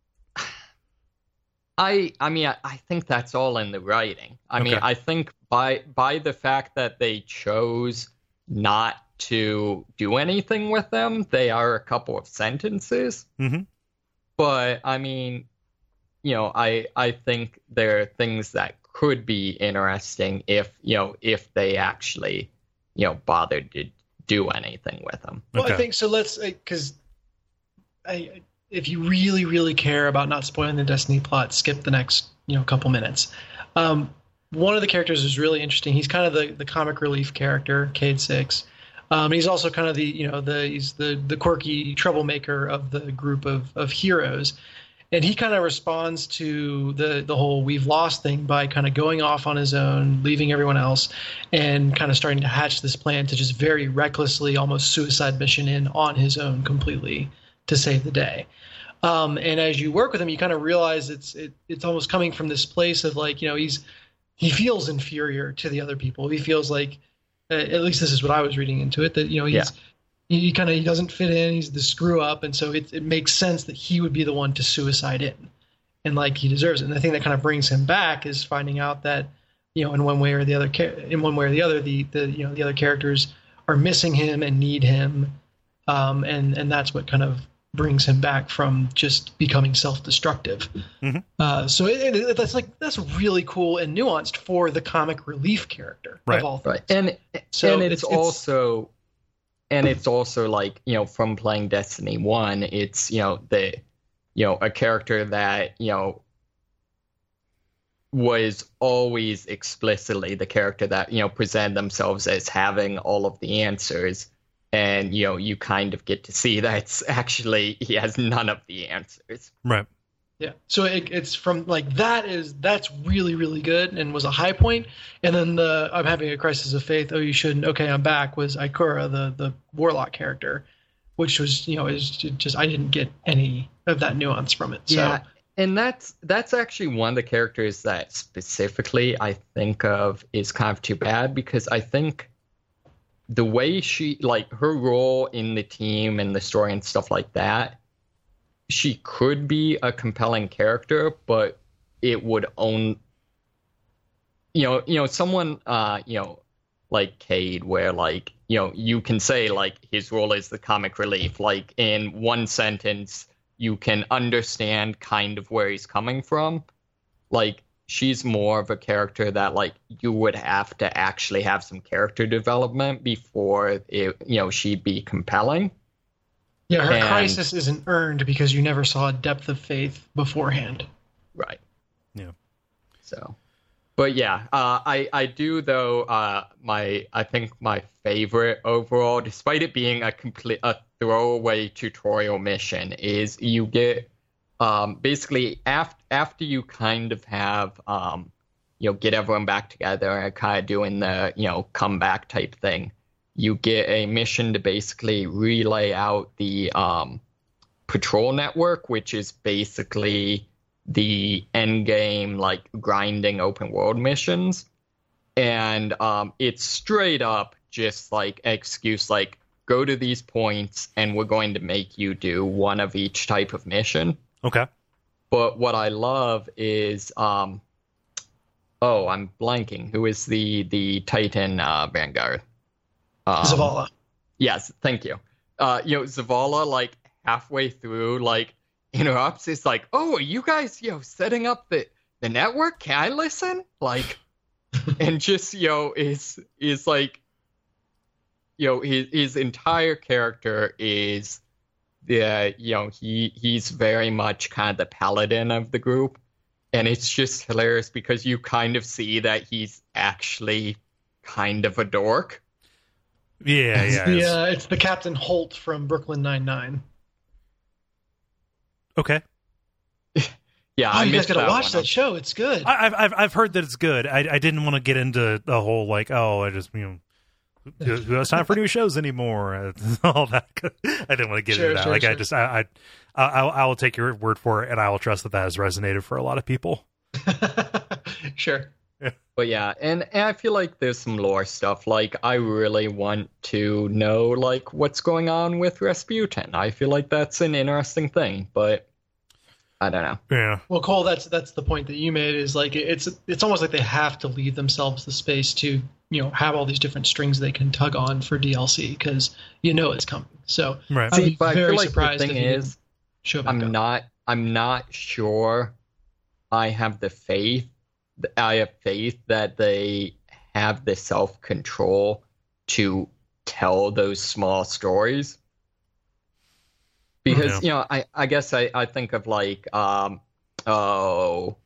I mean, I think that's all in the writing. I mean, I think by the fact that they chose not to do anything with them, they are a couple of sentences. Mm-hmm. But I mean, I think there are things that could be interesting if they actually, bothered to do anything with them. Well, I think so. Let's, because if you really, really care about not spoiling the Destiny plot, skip the next, couple minutes. One of the characters is really interesting. He's kind of the comic relief character, Cade Six. He's also kind of he's the quirky troublemaker of the group of heroes. And he kind of responds to the whole we've lost thing by kind of going off on his own, leaving everyone else, and kind of starting to hatch this plan to just very recklessly, almost suicide mission in on his own completely to save the day. And as you work with him, you kind of realize it's almost coming from this place of like, he feels inferior to the other people. He feels like, at least this is what I was reading into it, that, he doesn't fit in. He's the screw up. And so it makes sense that he would be the one to suicide in, and like he deserves it. And the thing that kind of brings him back is finding out that, in one way or the other, the other characters are missing him and need him. And that's what kind of brings him back from just becoming self-destructive. Mm-hmm. So that's really cool and nuanced for the comic relief character of all things. Right. And it's also like, from playing Destiny 1, it's, a character that, was always explicitly the character that, presented themselves as having all of the answers. And, you kind of get to see that it's actually, he has none of the answers. Right. Yeah. So it's from like that's really, really good and was a high point. And then the I'm having a crisis of faith. Oh, you shouldn't. Okay, I'm back. Was Ikura, the warlock character, which was is just I didn't get any of that nuance from it. Yeah. So. And that's actually one of the characters that specifically I think of is kind of too bad, because I think the way she, like, her role in the team and the story and stuff like that, she could be a compelling character, but it would own, someone, like Cade, where, like, you can say, like, his role is the comic relief. Like, in one sentence, you can understand kind of where he's coming from. Like, she's more of a character that, like, you would have to actually have some character development before she'd be compelling. Yeah, her crisis isn't earned because you never saw a depth of faith beforehand. Right. Yeah. So, but yeah, I do though. I think my favorite overall, despite it being a throwaway tutorial mission, is you get basically after you kind of have get everyone back together and kind of doing the comeback type thing. You get a mission to basically relay out the patrol network, which is basically the end game, like, grinding open world missions. And it's straight up just like an excuse, like, go to these points and we're going to make you do one of each type of mission. Okay. But what I love is I'm blanking. Who is the Titan Vanguard? Zavala. Yes, thank you. Zavala, like, halfway through, like, interrupts. It's like, oh, are you guys, setting up the network? Can I listen? Like, and just, is like, his entire character is, he's very much kind of the paladin of the group. And it's just hilarious because you kind of see that he's actually kind of a dork. Yeah. It's the Captain Holt from Brooklyn Nine-Nine. Okay. Yeah, you guys gotta watch that show. It's good. I've heard that it's good. I didn't want to get into the whole, like, I just who has time for new shows anymore? All that. I didn't want to get into that. Like, sure. I will take your word for it, and I will trust that has resonated for a lot of people. Sure. Yeah. But yeah, and I feel like there's some lore stuff. Like, I really want to know, like, what's going on with Rasputin. I feel like that's an interesting thing, but I don't know. Yeah. Well, Cole, that's the point that you made, is like it's almost like they have to leave themselves the space to have all these different strings they can tug on for DLC, because it's coming. So right. I'd be but very I feel like surprised the thing is, I'm not sure I have the faith. I have faith that they have the self-control to tell those small stories. Because, I guess I think of, like, Halo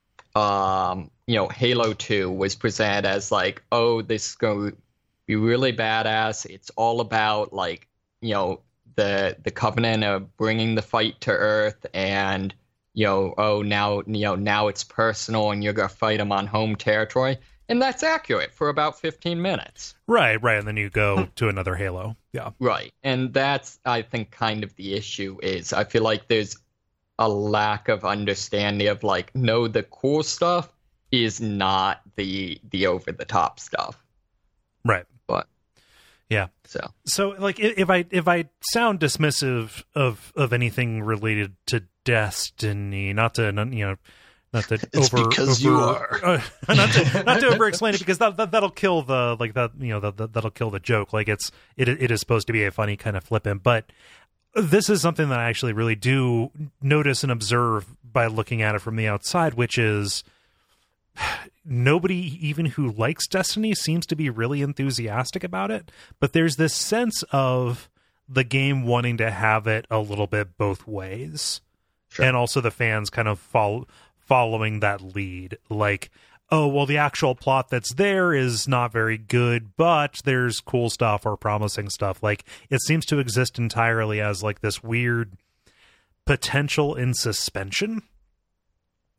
2 was presented as, like, this is going to be really badass. It's all about, like, the Covenant of bringing the fight to Earth, and now it's personal and you're going to fight them on home territory. And that's accurate for about 15 minutes. Right. And then you go to another Halo. Yeah. Right. And that's, I think, kind of the issue is I feel like there's a lack of understanding of, like, no, the cool stuff is not the over-the-top stuff. Right. But yeah. So like, if I sound dismissive of anything related to Destiny, not to it's because you are not to over explain it, because that'll kill the, like, that that'll kill the joke. Like, it is supposed to be a funny kind of flippant, but this is something that I actually really do notice and observe by looking at it from the outside, which is nobody even who likes Destiny seems to be really enthusiastic about it. But there's this sense of the game wanting to have it a little bit both ways. Sure. And also the fans kind of following that lead. Like, oh, well, the actual plot that's there is not very good, but there's cool stuff or promising stuff. Like, it seems to exist entirely as, like, this weird potential in suspension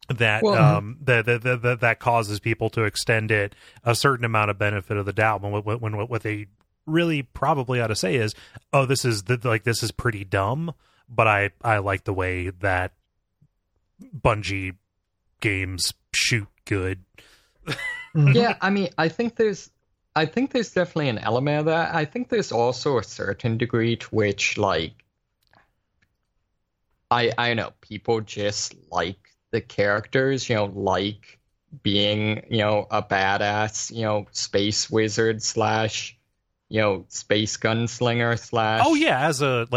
that that causes people to extend it a certain amount of benefit of the doubt. When what they really probably ought to say is, oh, this is pretty dumb, but I like the way that Bungie games shoot good. Yeah, I mean, I think there's definitely an element of that. I think there's also a certain degree to which, like, I know people just like the characters, like being, a badass, space wizard / space gunslinger / oh yeah, as a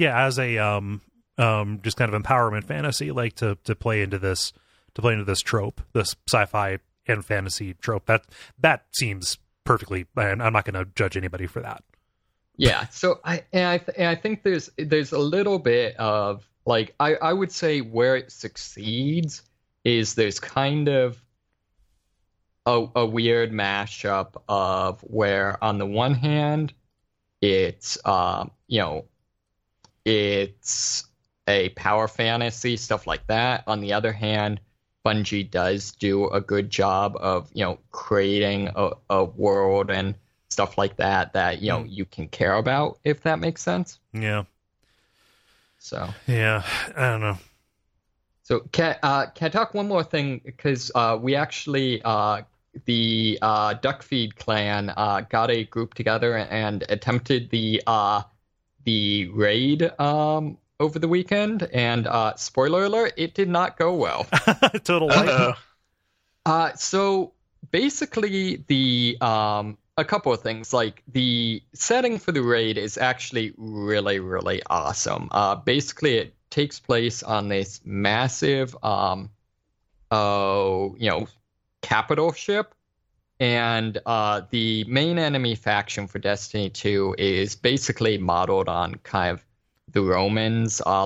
just kind of empowerment fantasy, like to play into this trope, this sci-fi and fantasy trope. That seems perfectly, and I'm not going to judge anybody for that. Yeah, so I think there's a little bit of, like, I would say where it succeeds is there's kind of a weird mashup of where on the one hand it's it's a power fantasy, stuff like that. On the other hand, Bungie does do a good job of creating a world and stuff like that you can care about, if that makes sense. Yeah. So yeah, I don't know. So can I talk one more thing, because we actually the Duckfeed clan got a group together and attempted the raid over the weekend, and spoiler alert, it did not go well. Total wipe. So basically a couple of things, like the setting for the raid is actually really, really awesome. Basically it takes place on this massive capital ship, and the main enemy faction for Destiny 2 is basically modeled on kind of the Romans, a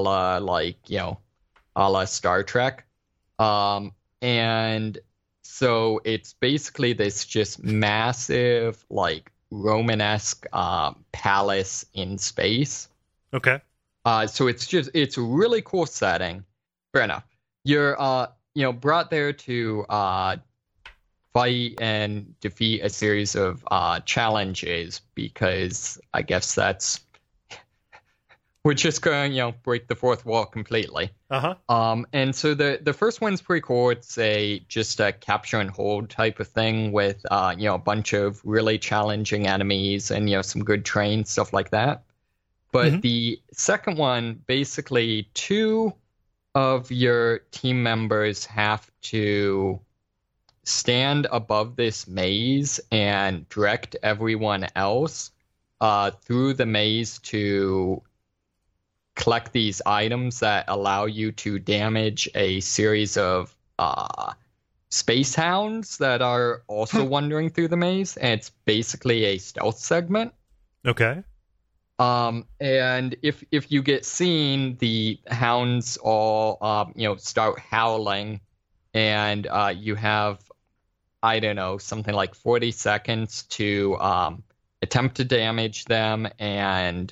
la Star Trek. And so it's basically this just massive, like, Romanesque palace in space. Okay. So it's a really cool setting. Fair enough. You're brought there to fight and defeat a series of challenges, because I guess that's, we're just going to break the fourth wall completely. And so the first one's pretty cool. It's just a capture and hold type of thing with a bunch of really challenging enemies and some good trains, stuff like that. But the second one, basically 2 of your team members have to stand above this maze and direct everyone else through the maze to collect these items that allow you to damage a series of space hounds that are also wandering through the maze. And it's basically a stealth segment. Okay. And if you get seen, the hounds all start howling, and you have, I don't know, something like 40 seconds to attempt to damage them, and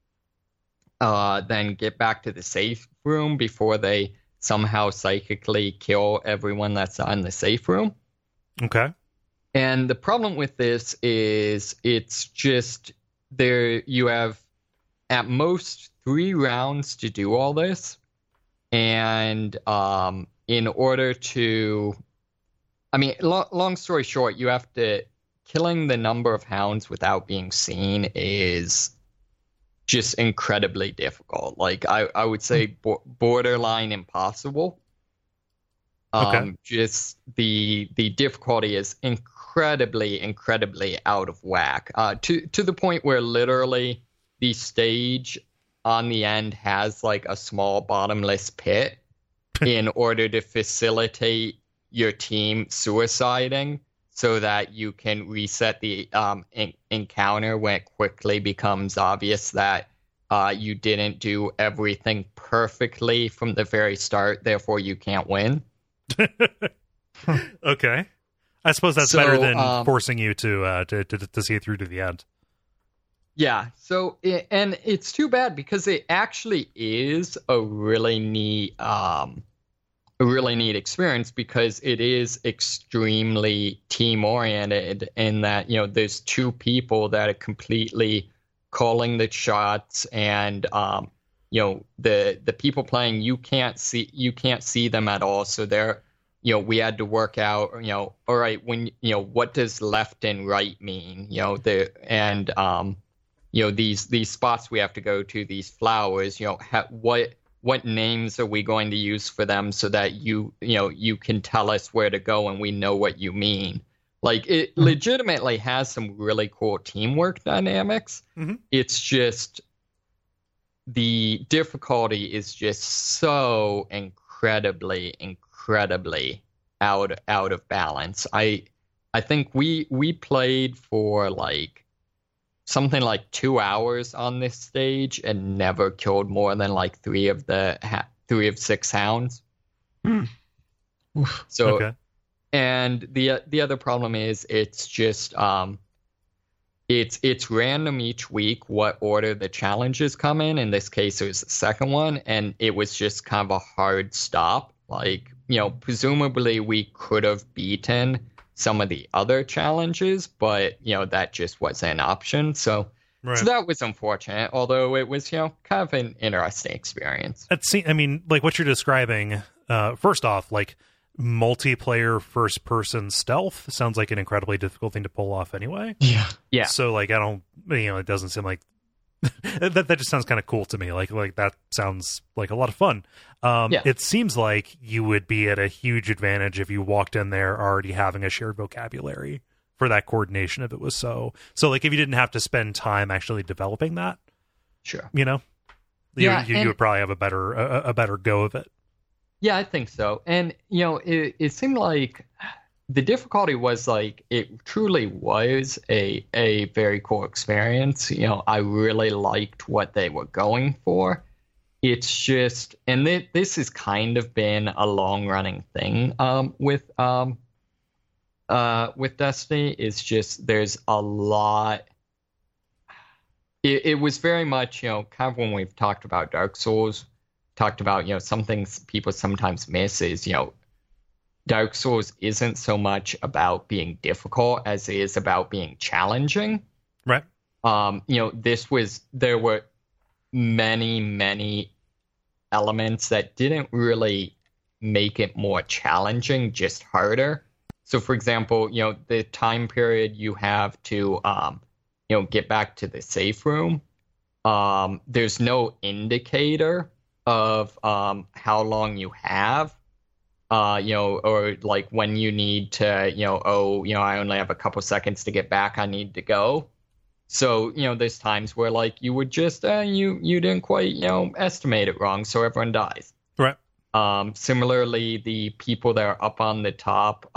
then get back to the safe room before they somehow psychically kill everyone that's in the safe room. Okay. And the problem with this is it's just, there you have at most 3 rounds to do all this. And in order to, I mean, long story short, you have to, killing the number of hounds without being seen is just incredibly difficult. Like, I would say borderline impossible. Okay. Just the difficulty is incredibly out of whack. To the point where literally the stage on the end has like a small bottomless pit in order to facilitate your team suiciding, so that you can reset the encounter when it quickly becomes obvious that you didn't do everything perfectly from the very start, therefore you can't win. Okay. I suppose that's better than forcing you to see it through to the end. Yeah, so and it's too bad, because it actually is a really neat a really neat experience because it is extremely team oriented in that, you know, there's two people that are completely calling the shots, and you know, the people playing, you can't see them at all, so they're, you know, we had to work out, you know, all right, when, you know, what does left and right mean, you know, you know, these spots we have to go to, these flowers, you know, what names are we going to use for them so that you know, you can tell us where to go and we know what you mean. Like, it legitimately has some really cool teamwork dynamics. Mm-hmm. It's just the difficulty is just so incredibly out of balance. I think we played for like something like 2 hours on this stage and never killed more than like 3 of 6 hounds. So, okay. And the other problem is it's just it's random each week what order the challenges come in. In this case, it was the second one, and it was just kind of a hard stop. Like, you know, presumably we could have beaten some of the other challenges, but, you know, that just wasn't an option. So, right. So that was unfortunate, although it was, you know, kind of an interesting experience. I mean, like what you're describing, first off, like multiplayer first-person stealth sounds like an incredibly difficult thing to pull off anyway. Yeah. So, like, I don't, you know, it doesn't seem like that just sounds kind of cool to me. Like that sounds like a lot of fun. Yeah. It seems like you would be at a huge advantage if you walked in there already having a shared vocabulary for that coordination. If it was so like if you didn't have to spend time actually developing that, sure, you know, you would probably have a better go of it. Yeah, I think so. And you know, it seemed like the difficulty was like it truly was a very cool experience. You know, I really liked what they were going for. It's just, and this has kind of been a long running thing with Destiny. It's just there's a lot. It was very much, you know, kind of when we've talked about Dark Souls, talked about, you know, some things people sometimes miss is, you know, Dark Souls isn't so much about being difficult as it is about being challenging. Right. You know, there were many elements that didn't really make it more challenging, just harder. So, for example, you know, the time period you have to, you know, get back to the safe room, there's no indicator of how long you have. You know, or like when you need to, you know, I only have a couple seconds to get back, I need to go. So, you know, there's times where like you would just, you didn't quite, you know, estimate it wrong, so everyone dies. Right. Similarly, the people that are up on the top,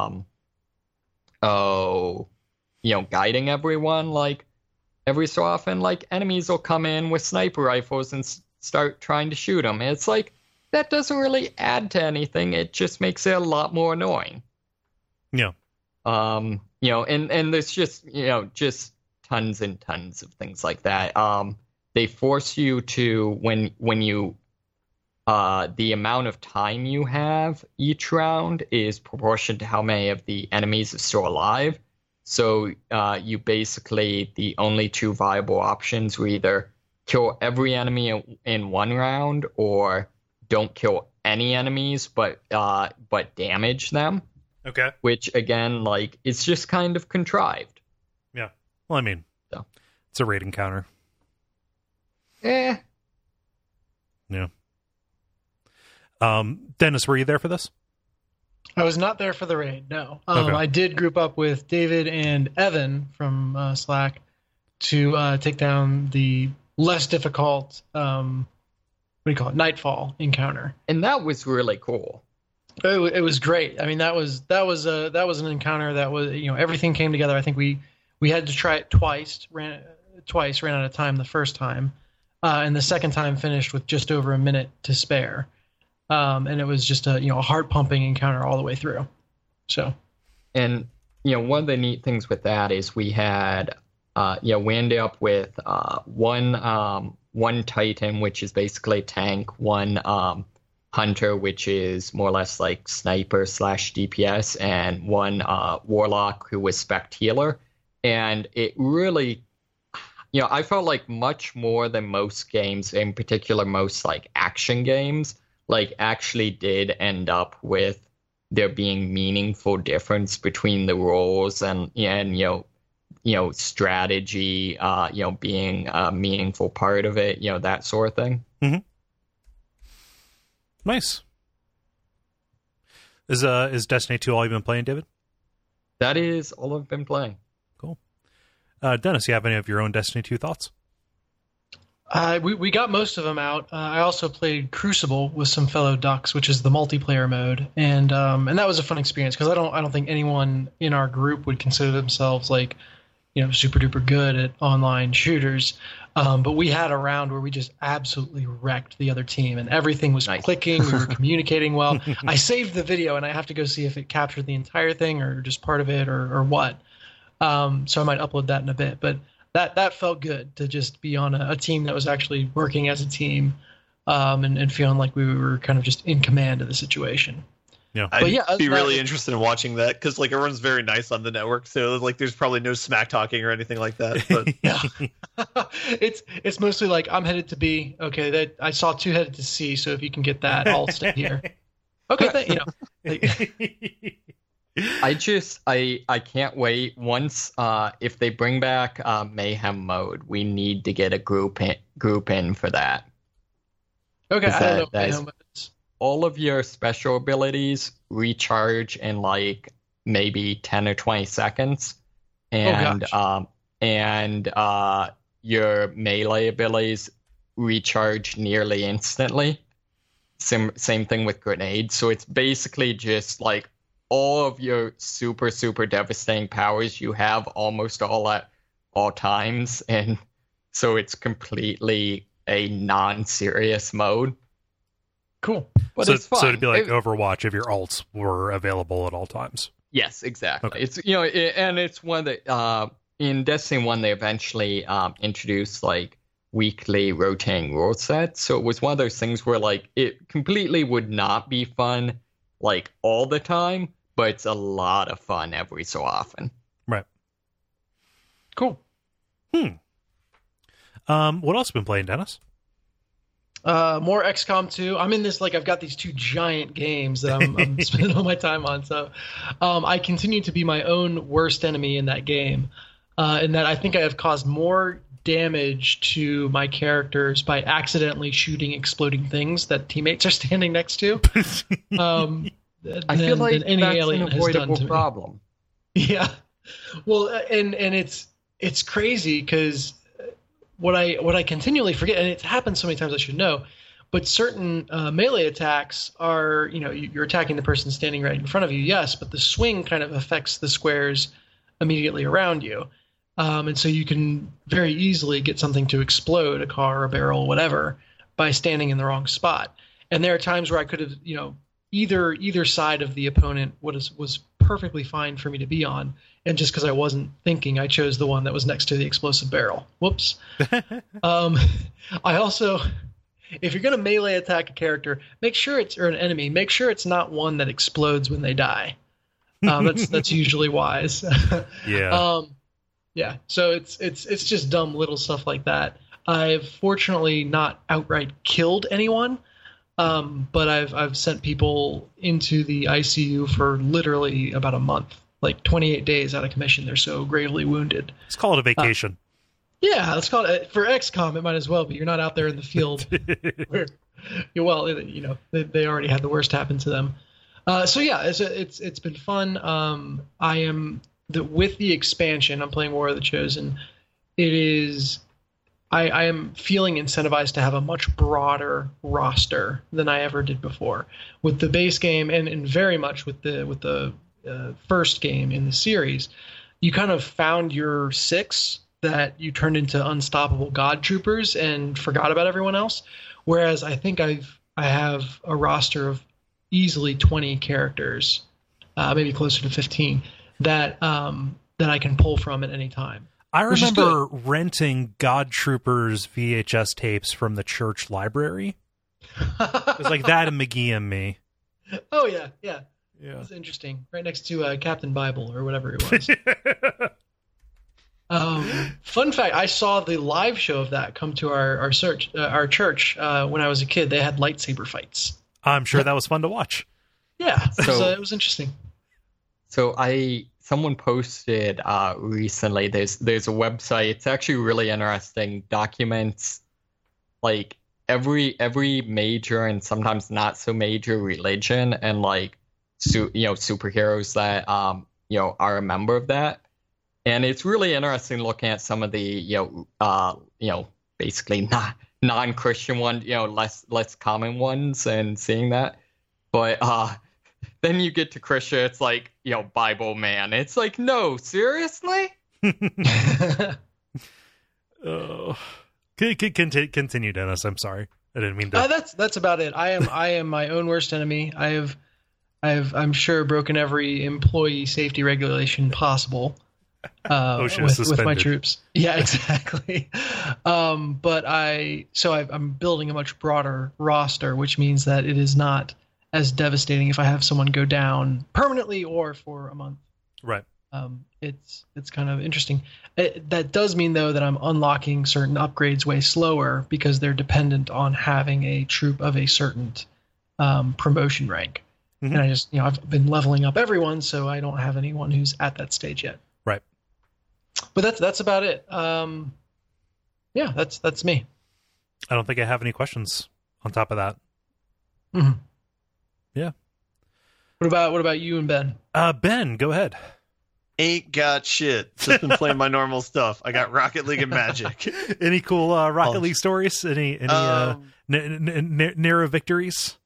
you know, guiding everyone, like every so often, like enemies will come in with sniper rifles and start trying to shoot them. And it's like, that doesn't really add to anything. It just makes it a lot more annoying. Yeah. You know, and there's just, you know, just tons and tons of things like that. They force you to, when you, the amount of time you have each round is proportional to how many of the enemies are still alive. So, you basically, the only two viable options were either kill every enemy in one round or don't kill any enemies, but damage them. Okay. Which again, like, it's just kind of contrived. Yeah. Well, I mean, so. It's a raid encounter. Yeah. Dennis, were you there for this? I was not there for the raid. No. Okay. I did group up with David and Evan from Slack to take down the less difficult. What do you call it? Nightfall encounter. And that was really cool. It was great. I mean, that was an encounter that was, you know, everything came together. I think we had to try it twice. Ran out of time the first time, and the second time finished with just over a minute to spare. And it was just a heart pumping encounter all the way through. So, and you know, one of the neat things with that is we had, we ended up with one Titan, which is basically a tank, one hunter, which is more or less like sniper / DPS, and one warlock who was spec healer. And it really, I felt like much more than most games, in particular most like action games, like actually did end up with there being meaningful difference between the roles and strategy, being a meaningful part of it, that sort of thing. Mm-hmm. Nice. Is Destiny 2 all you've been playing, David? That is all I've been playing. Cool. Dennis, you have any of your own Destiny 2 thoughts? We got most of them out. I also played Crucible with some fellow ducks, which is the multiplayer mode, and that was a fun experience because I don't think anyone in our group would consider themselves like, super duper good at online shooters. But we had a round where we just absolutely wrecked the other team, and everything was clicking. We were communicating well. I saved the video, and I have to go see if it captured the entire thing or just part of it or what. So I might upload that in a bit, but. That felt good to just be on a team that was actually working as a team, and feeling like we were kind of just in command of the situation. Yeah, I'd be really interested in watching that because like everyone's very nice on the network, so like there's probably no smack talking or anything like that. But yeah, it's mostly like I'm headed to B. Okay, that I saw 2 headed to C. So if you can get that, I'll stay here. Okay, I can't wait. Once if they bring back Mayhem mode, we need to get a group in for that. Okay, I don't know what Mayhem is. All of your special abilities recharge in like maybe 10 or 20 seconds, and your melee abilities recharge nearly instantly. Same thing with grenades. So it's basically just like all of your super, super devastating powers you have almost all at all times. And so it's completely a non-serious mode. Cool. But it's fun. So it'd be like Overwatch if your ults were available at all times. Yes, exactly. Okay. It's, and it's one that in Destiny 1, they eventually introduced like weekly rotating rule sets. So it was one of those things where like it completely would not be fun like all the time, but it's a lot of fun every so often. Right. Cool. What else have you been playing, Dennis? More XCOM 2. I'm in this, like, I've got these 2 giant games that I'm spending all my time on. So I continue to be my own worst enemy in that game. In that I think I have caused more damage to my characters by accidentally shooting exploding things that teammates are standing next to. I feel like any that's alien an avoidable has done to problem. Me. Yeah. Well, and it's crazy because what I continually forget, and it's happened so many times I should know, but certain melee attacks are, you're attacking the person standing right in front of you, yes, but the swing kind of affects the squares immediately around you. And so you can very easily get something to explode, a car, a barrel, whatever, by standing in the wrong spot. And there are times where I could have, either side of the opponent was perfectly fine for me to be on. And just because I wasn't thinking, I chose the one that was next to the explosive barrel. Whoops. I also, if you're going to melee attack a character, or an enemy, make sure it's not one that explodes when they die. That's usually wise. Yeah. Yeah. So it's just dumb little stuff like that. I've fortunately not outright killed anyone, but I've sent people into the ICU for literally about a month. Like 28 days out of commission. They're so gravely wounded. Let's call it a vacation. Yeah, let's call it for XCOM. It might as well be. You're not out there in the field. They already had the worst happen to them. So yeah, it's been fun. I am with the expansion. I'm playing War of the Chosen. It is. I am feeling incentivized to have a much broader roster than I ever did before. With the base game and very much with the first game in the series, you kind of found your 6 that you turned into unstoppable god troopers and forgot about everyone else. Whereas I think I have a roster of easily 20 characters, maybe closer to 15 that I can pull from at any time. I remember renting God Troopers VHS tapes from the church library. It was like that and McGee and Me. Oh yeah. Yeah. That's interesting. Right next to Captain Bible or whatever it was. Fun fact: I saw the live show of that come to our church when I was a kid. They had lightsaber fights. I'm sure that was fun to watch. Yeah, it was interesting. So someone posted recently. There's a website. It's actually really interesting. Documents like every major and sometimes not so major religion and like superheroes that are a member of that. And it's really interesting looking at some of the basically non-Christian ones, less common ones, and seeing that. But then you get to Christian, it's like Bible man. It's like, no, seriously. Oh, continue, Dennis. I'm sorry, I didn't mean to. That's about it. I am my own worst enemy. I'm sure broken every employee safety regulation possible. With my troops. Yeah, exactly. But I'm building a much broader roster, which means that it is not as devastating if I have someone go down permanently or for a month. Right. It's kind of interesting. That does mean though that I'm unlocking certain upgrades way slower because they're dependent on having a troop of a certain promotion rank. Mm-hmm. And I just I've been leveling up everyone, so I don't have anyone who's at that stage yet. Right. But that's about it. Yeah, that's me. I don't think I have any questions on top of that. Mm-hmm. Yeah. What about you and Ben? Ben, go ahead. Ain't got shit. Just been playing my normal stuff. I got Rocket League and Magic. Any cool Rocket League stories? Any narrow victories?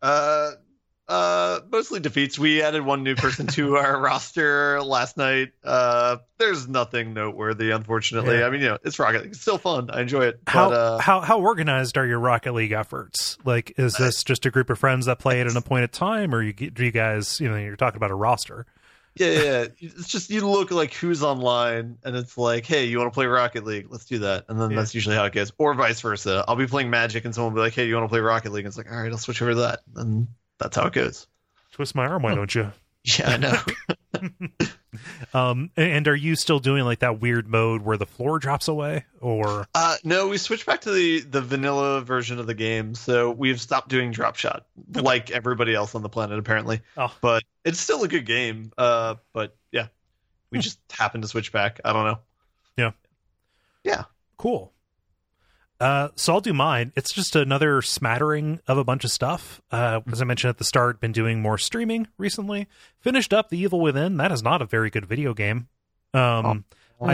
Mostly defeats. We added one new person to our roster last night. There's nothing noteworthy, unfortunately. Yeah. I mean, it's Rocket League. It's still fun. I enjoy it. How organized are your Rocket League efforts? Like, is this just a group of friends that play at an appointed time, or do you guys, you're talking about a roster? Yeah. It's just you look like who's online, and it's like, hey, you want to play Rocket League? Let's do that. And then that's usually how it goes. Or vice versa. I'll be playing Magic, and someone will be like, hey, you want to play Rocket League? And it's like, all right, I'll switch over to that. And that's how it goes. Twist my arm, why don't you? Yeah, I know. And are you still doing like that weird mode where the floor drops away, or? No, we switched back to the vanilla version of the game, so we've stopped doing drop shot like everybody else on the planet apparently. Oh. But it's still a good game. But yeah, we just happened to switch back. I don't know. Yeah. Cool. So I'll do mine. It's just another smattering of a bunch of stuff. As I mentioned at the start, been doing more streaming recently. Finished up The Evil Within. That is not a very good video game. It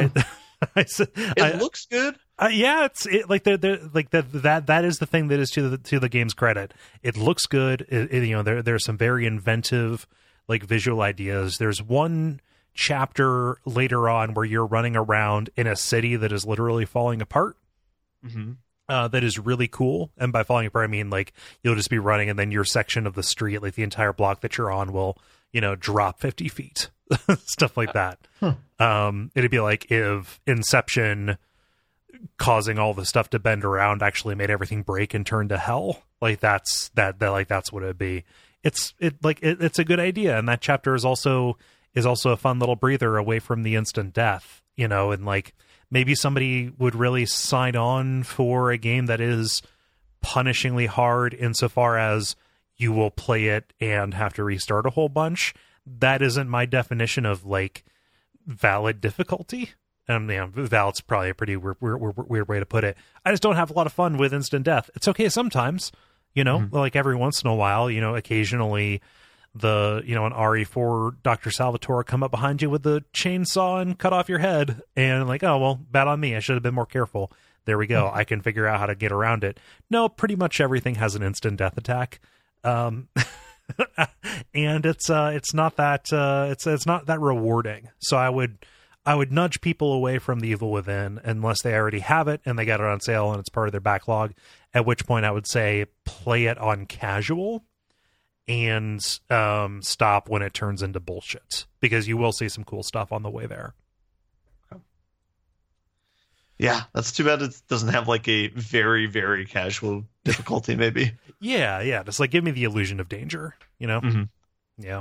looks good. Yeah, that is the thing that is to the game's credit. It looks good. There's some very inventive like visual ideas. There's one chapter later on where you're running around in a city that is literally falling apart. Mm-hmm. That is really cool. And by falling apart, I mean like you'll just be running and then your section of the street, like the entire block that you're on, will drop 50 feet, stuff like that. It'd be like if Inception causing all the stuff to bend around actually made everything break and turn to hell. Like that's what it'd be. It's a good idea, and that chapter is also a fun little breather away from the instant death, and like. Maybe somebody would really sign on for a game that is punishingly hard insofar as you will play it and have to restart a whole bunch. That isn't my definition of like valid difficulty. Valid's probably a pretty weird way to put it. I just don't have a lot of fun with instant death. It's okay sometimes, like every once in a while, occasionally an RE4 Dr. Salvatore come up behind you with the chainsaw and cut off your head, and like, oh well, bad on me, I should have been more careful. There we go. I can figure out how to get around it. No, pretty much everything has an instant death attack, and it's not that rewarding. So I would nudge people away from The Evil Within unless they already have it and they got it on sale and it's part of their backlog, at which point I would say play it on casual and stop when it turns into bullshit, because you will see some cool stuff on the way there. Yeah, that's too bad it doesn't have like a very, very casual difficulty, maybe. Yeah. Just like give me the illusion of danger, you know? Mm-hmm. Yeah.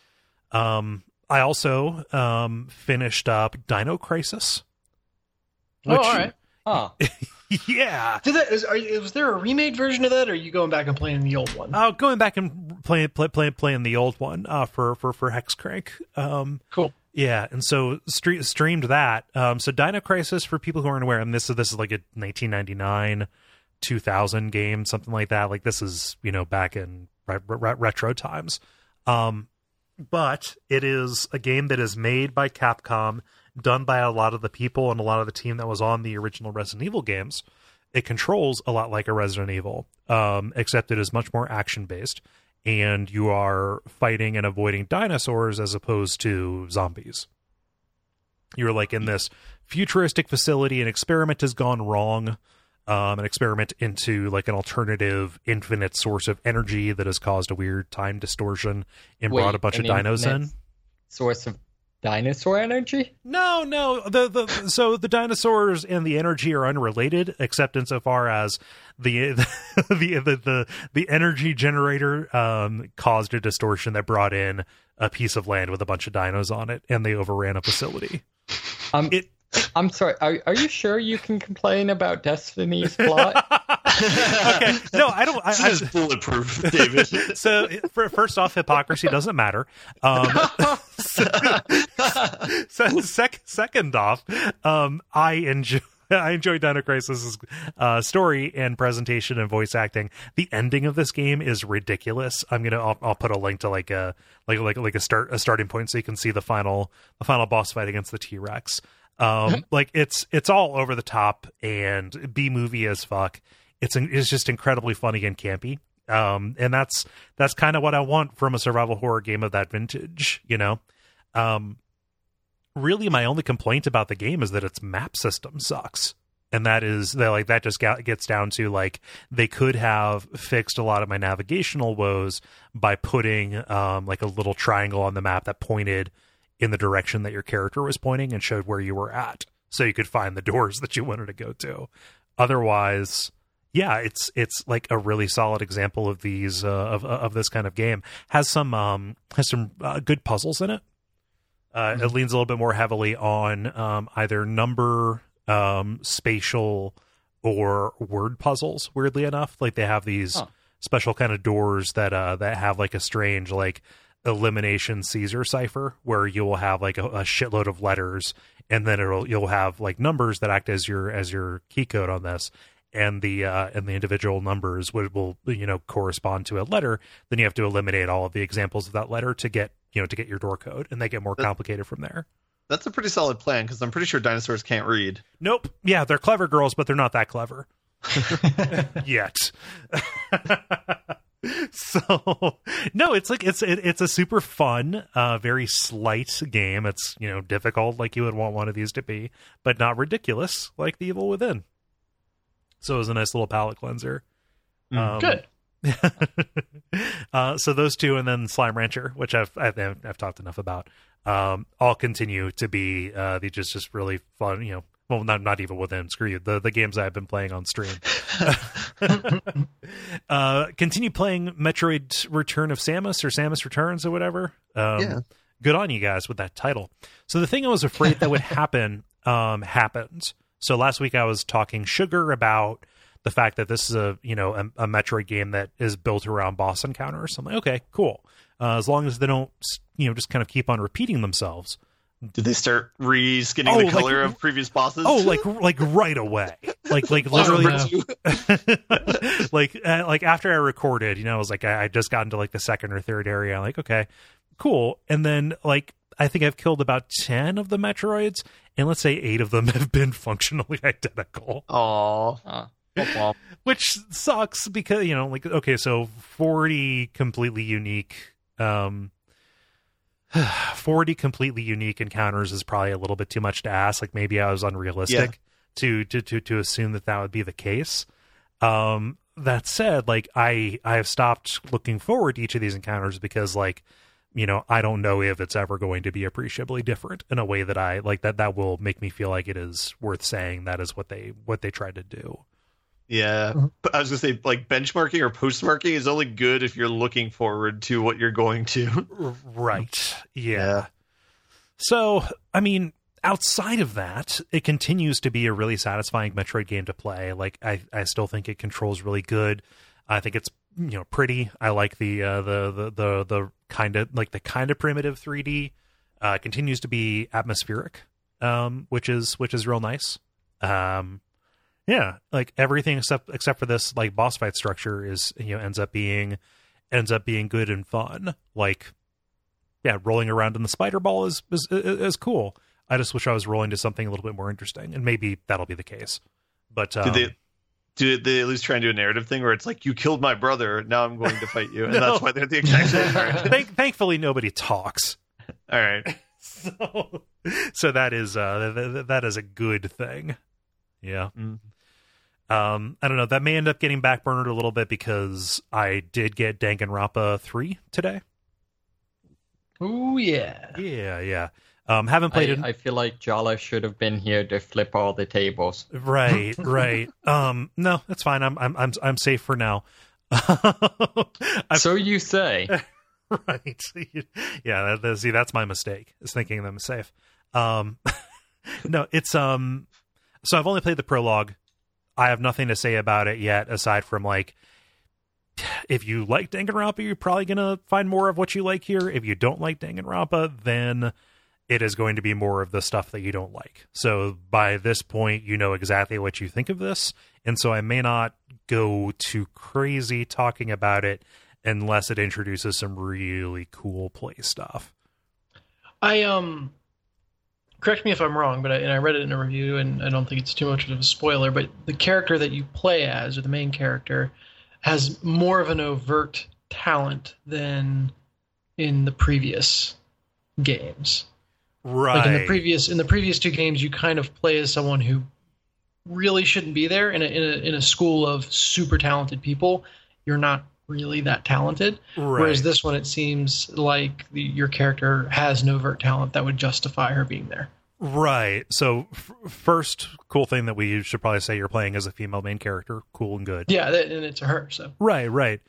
I also finished up Dino Crisis. All right. Huh. Yeah. Was there a remade version of that, or are you going back and playing the old one? Going back and playing the old one for Hexcrank. Cool. Yeah, and so streamed that. So Dino Crisis, for people who aren't aware, and this is like a 1999, 2000 game, something like that. Like this is back in retro times. But it is a game that is made by Capcom, done by a lot of the people and a lot of the team that was on the original Resident Evil games. It controls a lot like a Resident Evil, except it is much more action-based, and you are fighting and avoiding dinosaurs as opposed to zombies. You're like in this futuristic facility, an experiment has gone wrong, an experiment into like an alternative infinite source of energy that has caused a weird time distortion and brought a bunch of dinos in. Source of dinosaur energy? No. So the dinosaurs and the energy are unrelated, except insofar as the energy generator caused a distortion that brought in a piece of land with a bunch of dinos on it, and they overran a facility. I'm sorry. Are you sure you can complain about Destiny's plot? Okay. No, I don't. This is bulletproof, David. So, first off, hypocrisy doesn't matter. Second off, I enjoy Dino Crisis' story and presentation and voice acting. The ending of this game is ridiculous. I'll put a link to like a starting point so you can see the final boss fight against the T-Rex. Like it's all over the top and B-movie as fuck. It's just incredibly funny and campy. And that's kind of what I want from a survival horror game of that vintage, Really my only complaint about the game is that its map system sucks. And that just gets down to like they could have fixed a lot of my navigational woes by putting like a little triangle on the map that pointed in the direction that your character was pointing and showed where you were at, so you could find the doors that you wanted to go to. Otherwise, yeah, it's like a really solid example of these of this kind of game. Has some good puzzles in it. It leans a little bit more heavily on either number, spatial, or word puzzles. Weirdly enough, like they have these special kind of doors that have like a strange like elimination Caesar cipher, where you will have like a shitload of letters, and then you'll have like numbers that act as your key code on this, and the individual numbers will correspond to a letter. Then you have to eliminate all of the examples of that letter to get your door code, and they get more complicated from there. That's a pretty solid plan, because I'm pretty sure dinosaurs can't read. Nope. Yeah, they're clever girls, but they're not that clever yet. So no, it's a super fun, very slight game. It's difficult like you would want one of these to be, but not ridiculous like The Evil Within. So it was a nice little palate cleanser. Good. So those two, and then Slime Rancher, which I've talked enough about, all continue to be just really fun. Well, not Evil Within. Screw you. The games I've been playing on stream. Continue playing Metroid Return of Samus, or Samus Returns, or whatever. Yeah. Good on you guys with that title. So the thing I was afraid that would happen happened. So last week I was talking sugar about the fact that this is a Metroid game that is built around boss encounters. I'm like, okay, cool. As long as they don't just kind of keep on repeating themselves. Did they start reskinning the color of previous bosses? Oh, like right away, like literally, like after I recorded, I was like, I just got into like the second or third area. I'm like, okay, cool, and then like I think I've killed about 10 of the Metroids, and let's say 8 of them have been functionally identical. Aww. Which sucks because okay, so 40 completely unique. 40 completely unique encounters is probably a little bit too much to ask. Like maybe I was unrealistic to assume that would be the case. That said, like I have stopped looking forward to each of these encounters because like I don't know if it's ever going to be appreciably different in a way that I like that will make me feel like it is worth saying that is what they tried to do. Yeah, but I was gonna say, like, benchmarking or postmarking is only good if you're looking forward to what you're going to. Right. Yeah. So, I mean, outside of that, it continues to be a really satisfying Metroid game to play. Like, I still think it controls really good. I think it's pretty. I like the kind of primitive 3D. Continues to be atmospheric, which is real nice. Yeah, like everything except for this like boss fight structure is ends up being good and fun. Like, yeah, rolling around in the spider ball is cool. I just wish I was rolling to something a little bit more interesting, and maybe that'll be the case. But do they at least try and do a narrative thing where it's like, you killed my brother, now I'm going to fight you, and that's why they're the exact same narrative? Thankfully, nobody talks. All right, so that is a good thing. Yeah. I don't know. That may end up getting backburnered a little bit because I did get Danganronpa 3 today. Oh yeah. Yeah. Haven't played it. I feel like Jala should have been here to flip all the tables. Right. No, that's fine. I'm safe for now. So you say. Right. Yeah. That's my mistake. Is thinking that I'm safe. No, it's So I've only played the prologue. I have nothing to say about it yet, aside from like, if you like Danganronpa, you're probably gonna find more of what you like here. If you don't like Danganronpa, then it is going to be more of the stuff that you don't like. So by this point, you know exactly what you think of this, and so I may not go too crazy talking about it unless it introduces some really cool play stuff. Correct me if I'm wrong, but I read it in a review, and I don't think it's too much of a spoiler, but the character that you play as, or the main character, has more of an overt talent than in the previous games. Right. Like in the previous two games, you kind of play as someone who really shouldn't be there. In a school of super talented people, you're not really that talented. Right. Whereas this one, it seems like your character has an overt talent that would justify her being there. Right. So first cool thing that we should probably say, you're playing as a female main character. Cool and good. Yeah, and it's a her. So right.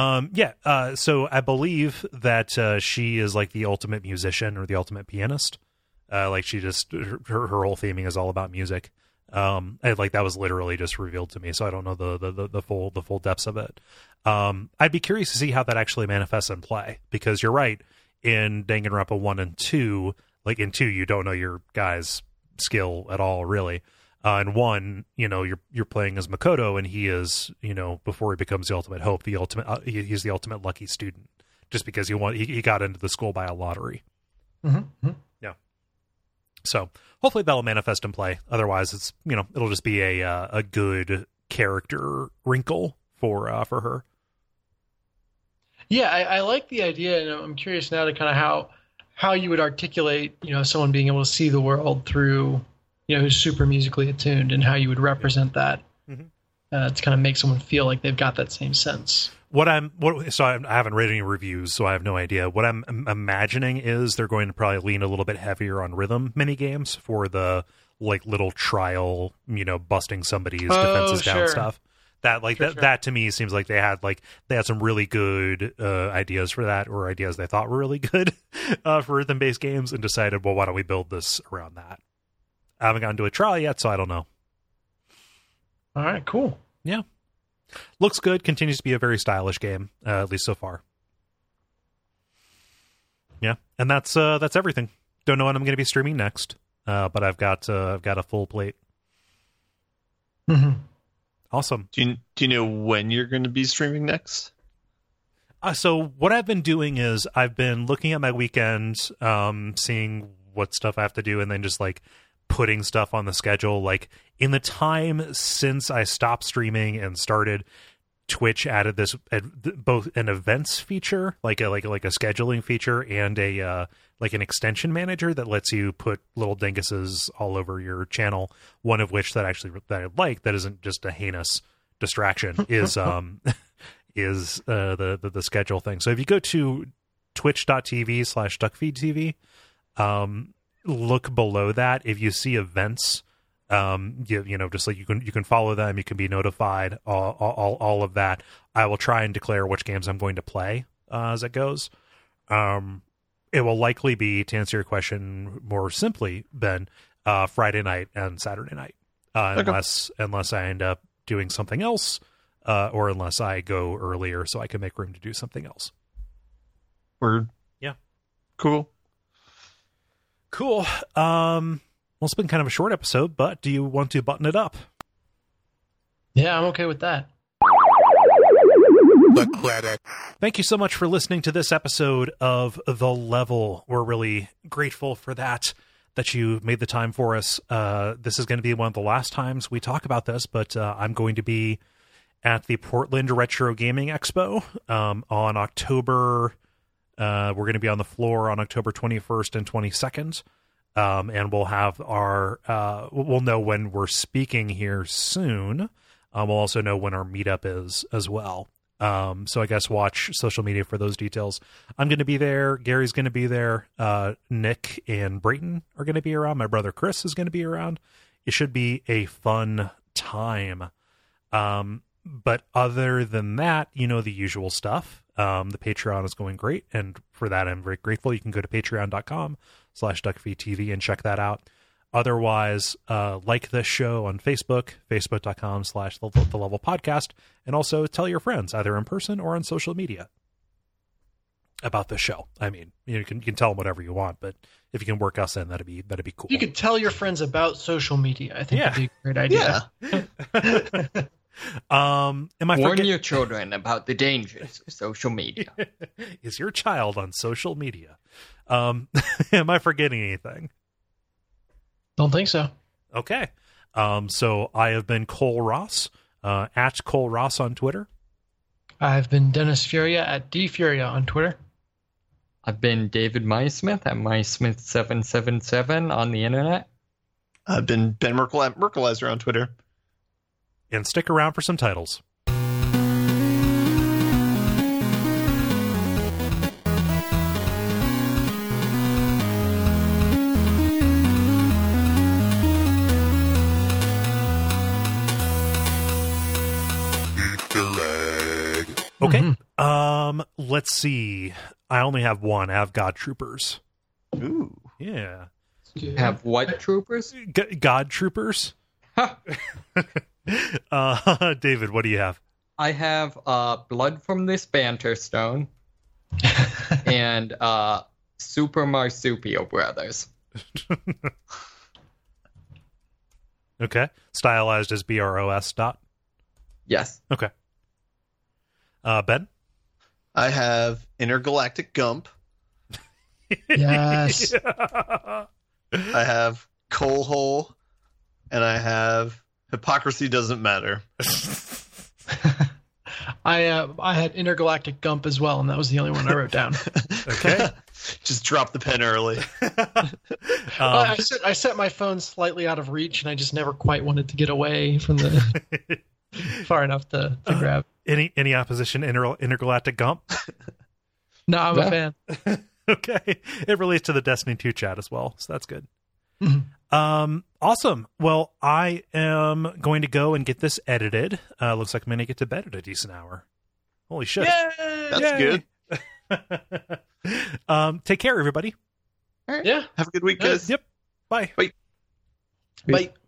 So I believe that she is like the ultimate musician or the ultimate pianist. Like she just her whole theming is all about music. And like that was literally just revealed to me, so I don't know the full depths of it. I'd be curious to see how that actually manifests in play, because you're right, in Danganronpa 1 and 2, like in 2 you don't know your guy's skill at all, really. In 1, you're playing as Makoto, and he is, before he becomes the ultimate hope, he's the ultimate lucky student, just because he got into the school by a lottery. Mm-hmm. Yeah. So hopefully that'll manifest in play. Otherwise, it's it'll just be a good character wrinkle for her. Yeah, I like the idea, and I'm curious now to kind of how you would articulate someone being able to see the world through who's super musically attuned, and how you would represent that to kind of make someone feel like they've got that same sense. So I haven't read any reviews, so I have no idea. What I'm imagining is they're going to probably lean a little bit heavier on rhythm mini games for the like little trial, busting somebody's defenses down stuff. That to me seems like they had some really good ideas for that, or ideas they thought were really good for rhythm-based games, and decided, well, why don't we build this around that? I haven't gotten to a trial yet, so I don't know. All right, cool. Yeah. Looks good. Continues to be a very stylish game, at least so far. Yeah, and that's everything. Don't know when I'm going to be streaming next, but I've got a full plate. Mm-hmm. Awesome. Do you know when you're going to be streaming next? So what I've been doing is I've been looking at my weekends, seeing what stuff I have to do, and then just like putting stuff on the schedule. Like in the time since I stopped streaming and started, Twitch added this both an events feature, like a scheduling feature, and a like an extension manager that lets you put little dinguses all over your channel. One of which that I like, that isn't just a heinous distraction, is the schedule thing. So if you go to twitch.tv/duckfeedtv. Look below that. If you see events, just like you can follow them, you can be notified, all of that. I will try and declare which games I'm going to play as it goes. It will likely be, to answer your question more simply, Ben, Friday night and Saturday night, unless I end up doing something else, or unless I go earlier so I can make room to do something else. Word. Yeah. Cool. Well, it's been kind of a short episode, but do you want to button it up? Yeah, I'm okay with that. Thank you so much for listening to this episode of The Level. We're really grateful for that you made the time for us. This is going to be one of the last times we talk about this, but I'm going to be at the Portland Retro Gaming Expo on October. We're going to be on the floor on October 21st and 22nd. And we'll have we'll know when we're speaking here soon. We'll also know when our meetup is as well. So I guess watch social media for those details. I'm going to be there. Gary's going to be there. Nick and Brayton are going to be around. My brother Chris is going to be around. It should be a fun time. But other than that, the usual stuff. The Patreon is going great, and for that I'm very grateful. You can go to patreon.com/duckfeedtv and check that out. Otherwise, like this show on Facebook, facebook.com/The Level Podcast, and also tell your friends, either in person or on social media, about the show. I mean, you can tell them whatever you want, but if you can work us in, that'd be cool. You could tell your friends about social media. I think that'd be a great idea. Yeah. Warn your children about the dangers of social media. Is your child on social media? Am I forgetting anything? Don't think so. Okay. So I have been Cole Ross, at Cole Ross on Twitter. I've been Dennis Furia at DFuria on Twitter. I've been David Mysmith at Mysmith777 on the internet. I've been Ben Merkel at Merkelizer on Twitter. And stick around for some titles. Okay. Let's see. I only have one. I have God Troopers. Ooh. Yeah. Have what troopers? God Troopers. David, what do you have? I have Blood from This Banter Stone and Super Marsupio Brothers. Okay. Stylized as BROS dot? Yes. Okay. Ben? I have Intergalactic Gump. Yes. I have Coal Hole. And I have Hypocrisy Doesn't Matter. I had Intergalactic Gump as well, and that was the only one I wrote down. Okay. Just drop the pen early. I set my phone slightly out of reach, and I just never quite wanted to get away from the far enough to grab. Any opposition Intergalactic Gump? No, I'm a fan. Okay. It relates to the Destiny 2 chat as well, so that's good. Mm-hmm. Awesome. Well, I am going to go and get this edited. Looks like I'm going to get to bed at a decent hour. Holy shit. Yay! That's good. Take care, everybody. All right. Yeah. Have a good week, guys. Yep. Bye. Bye. Bye.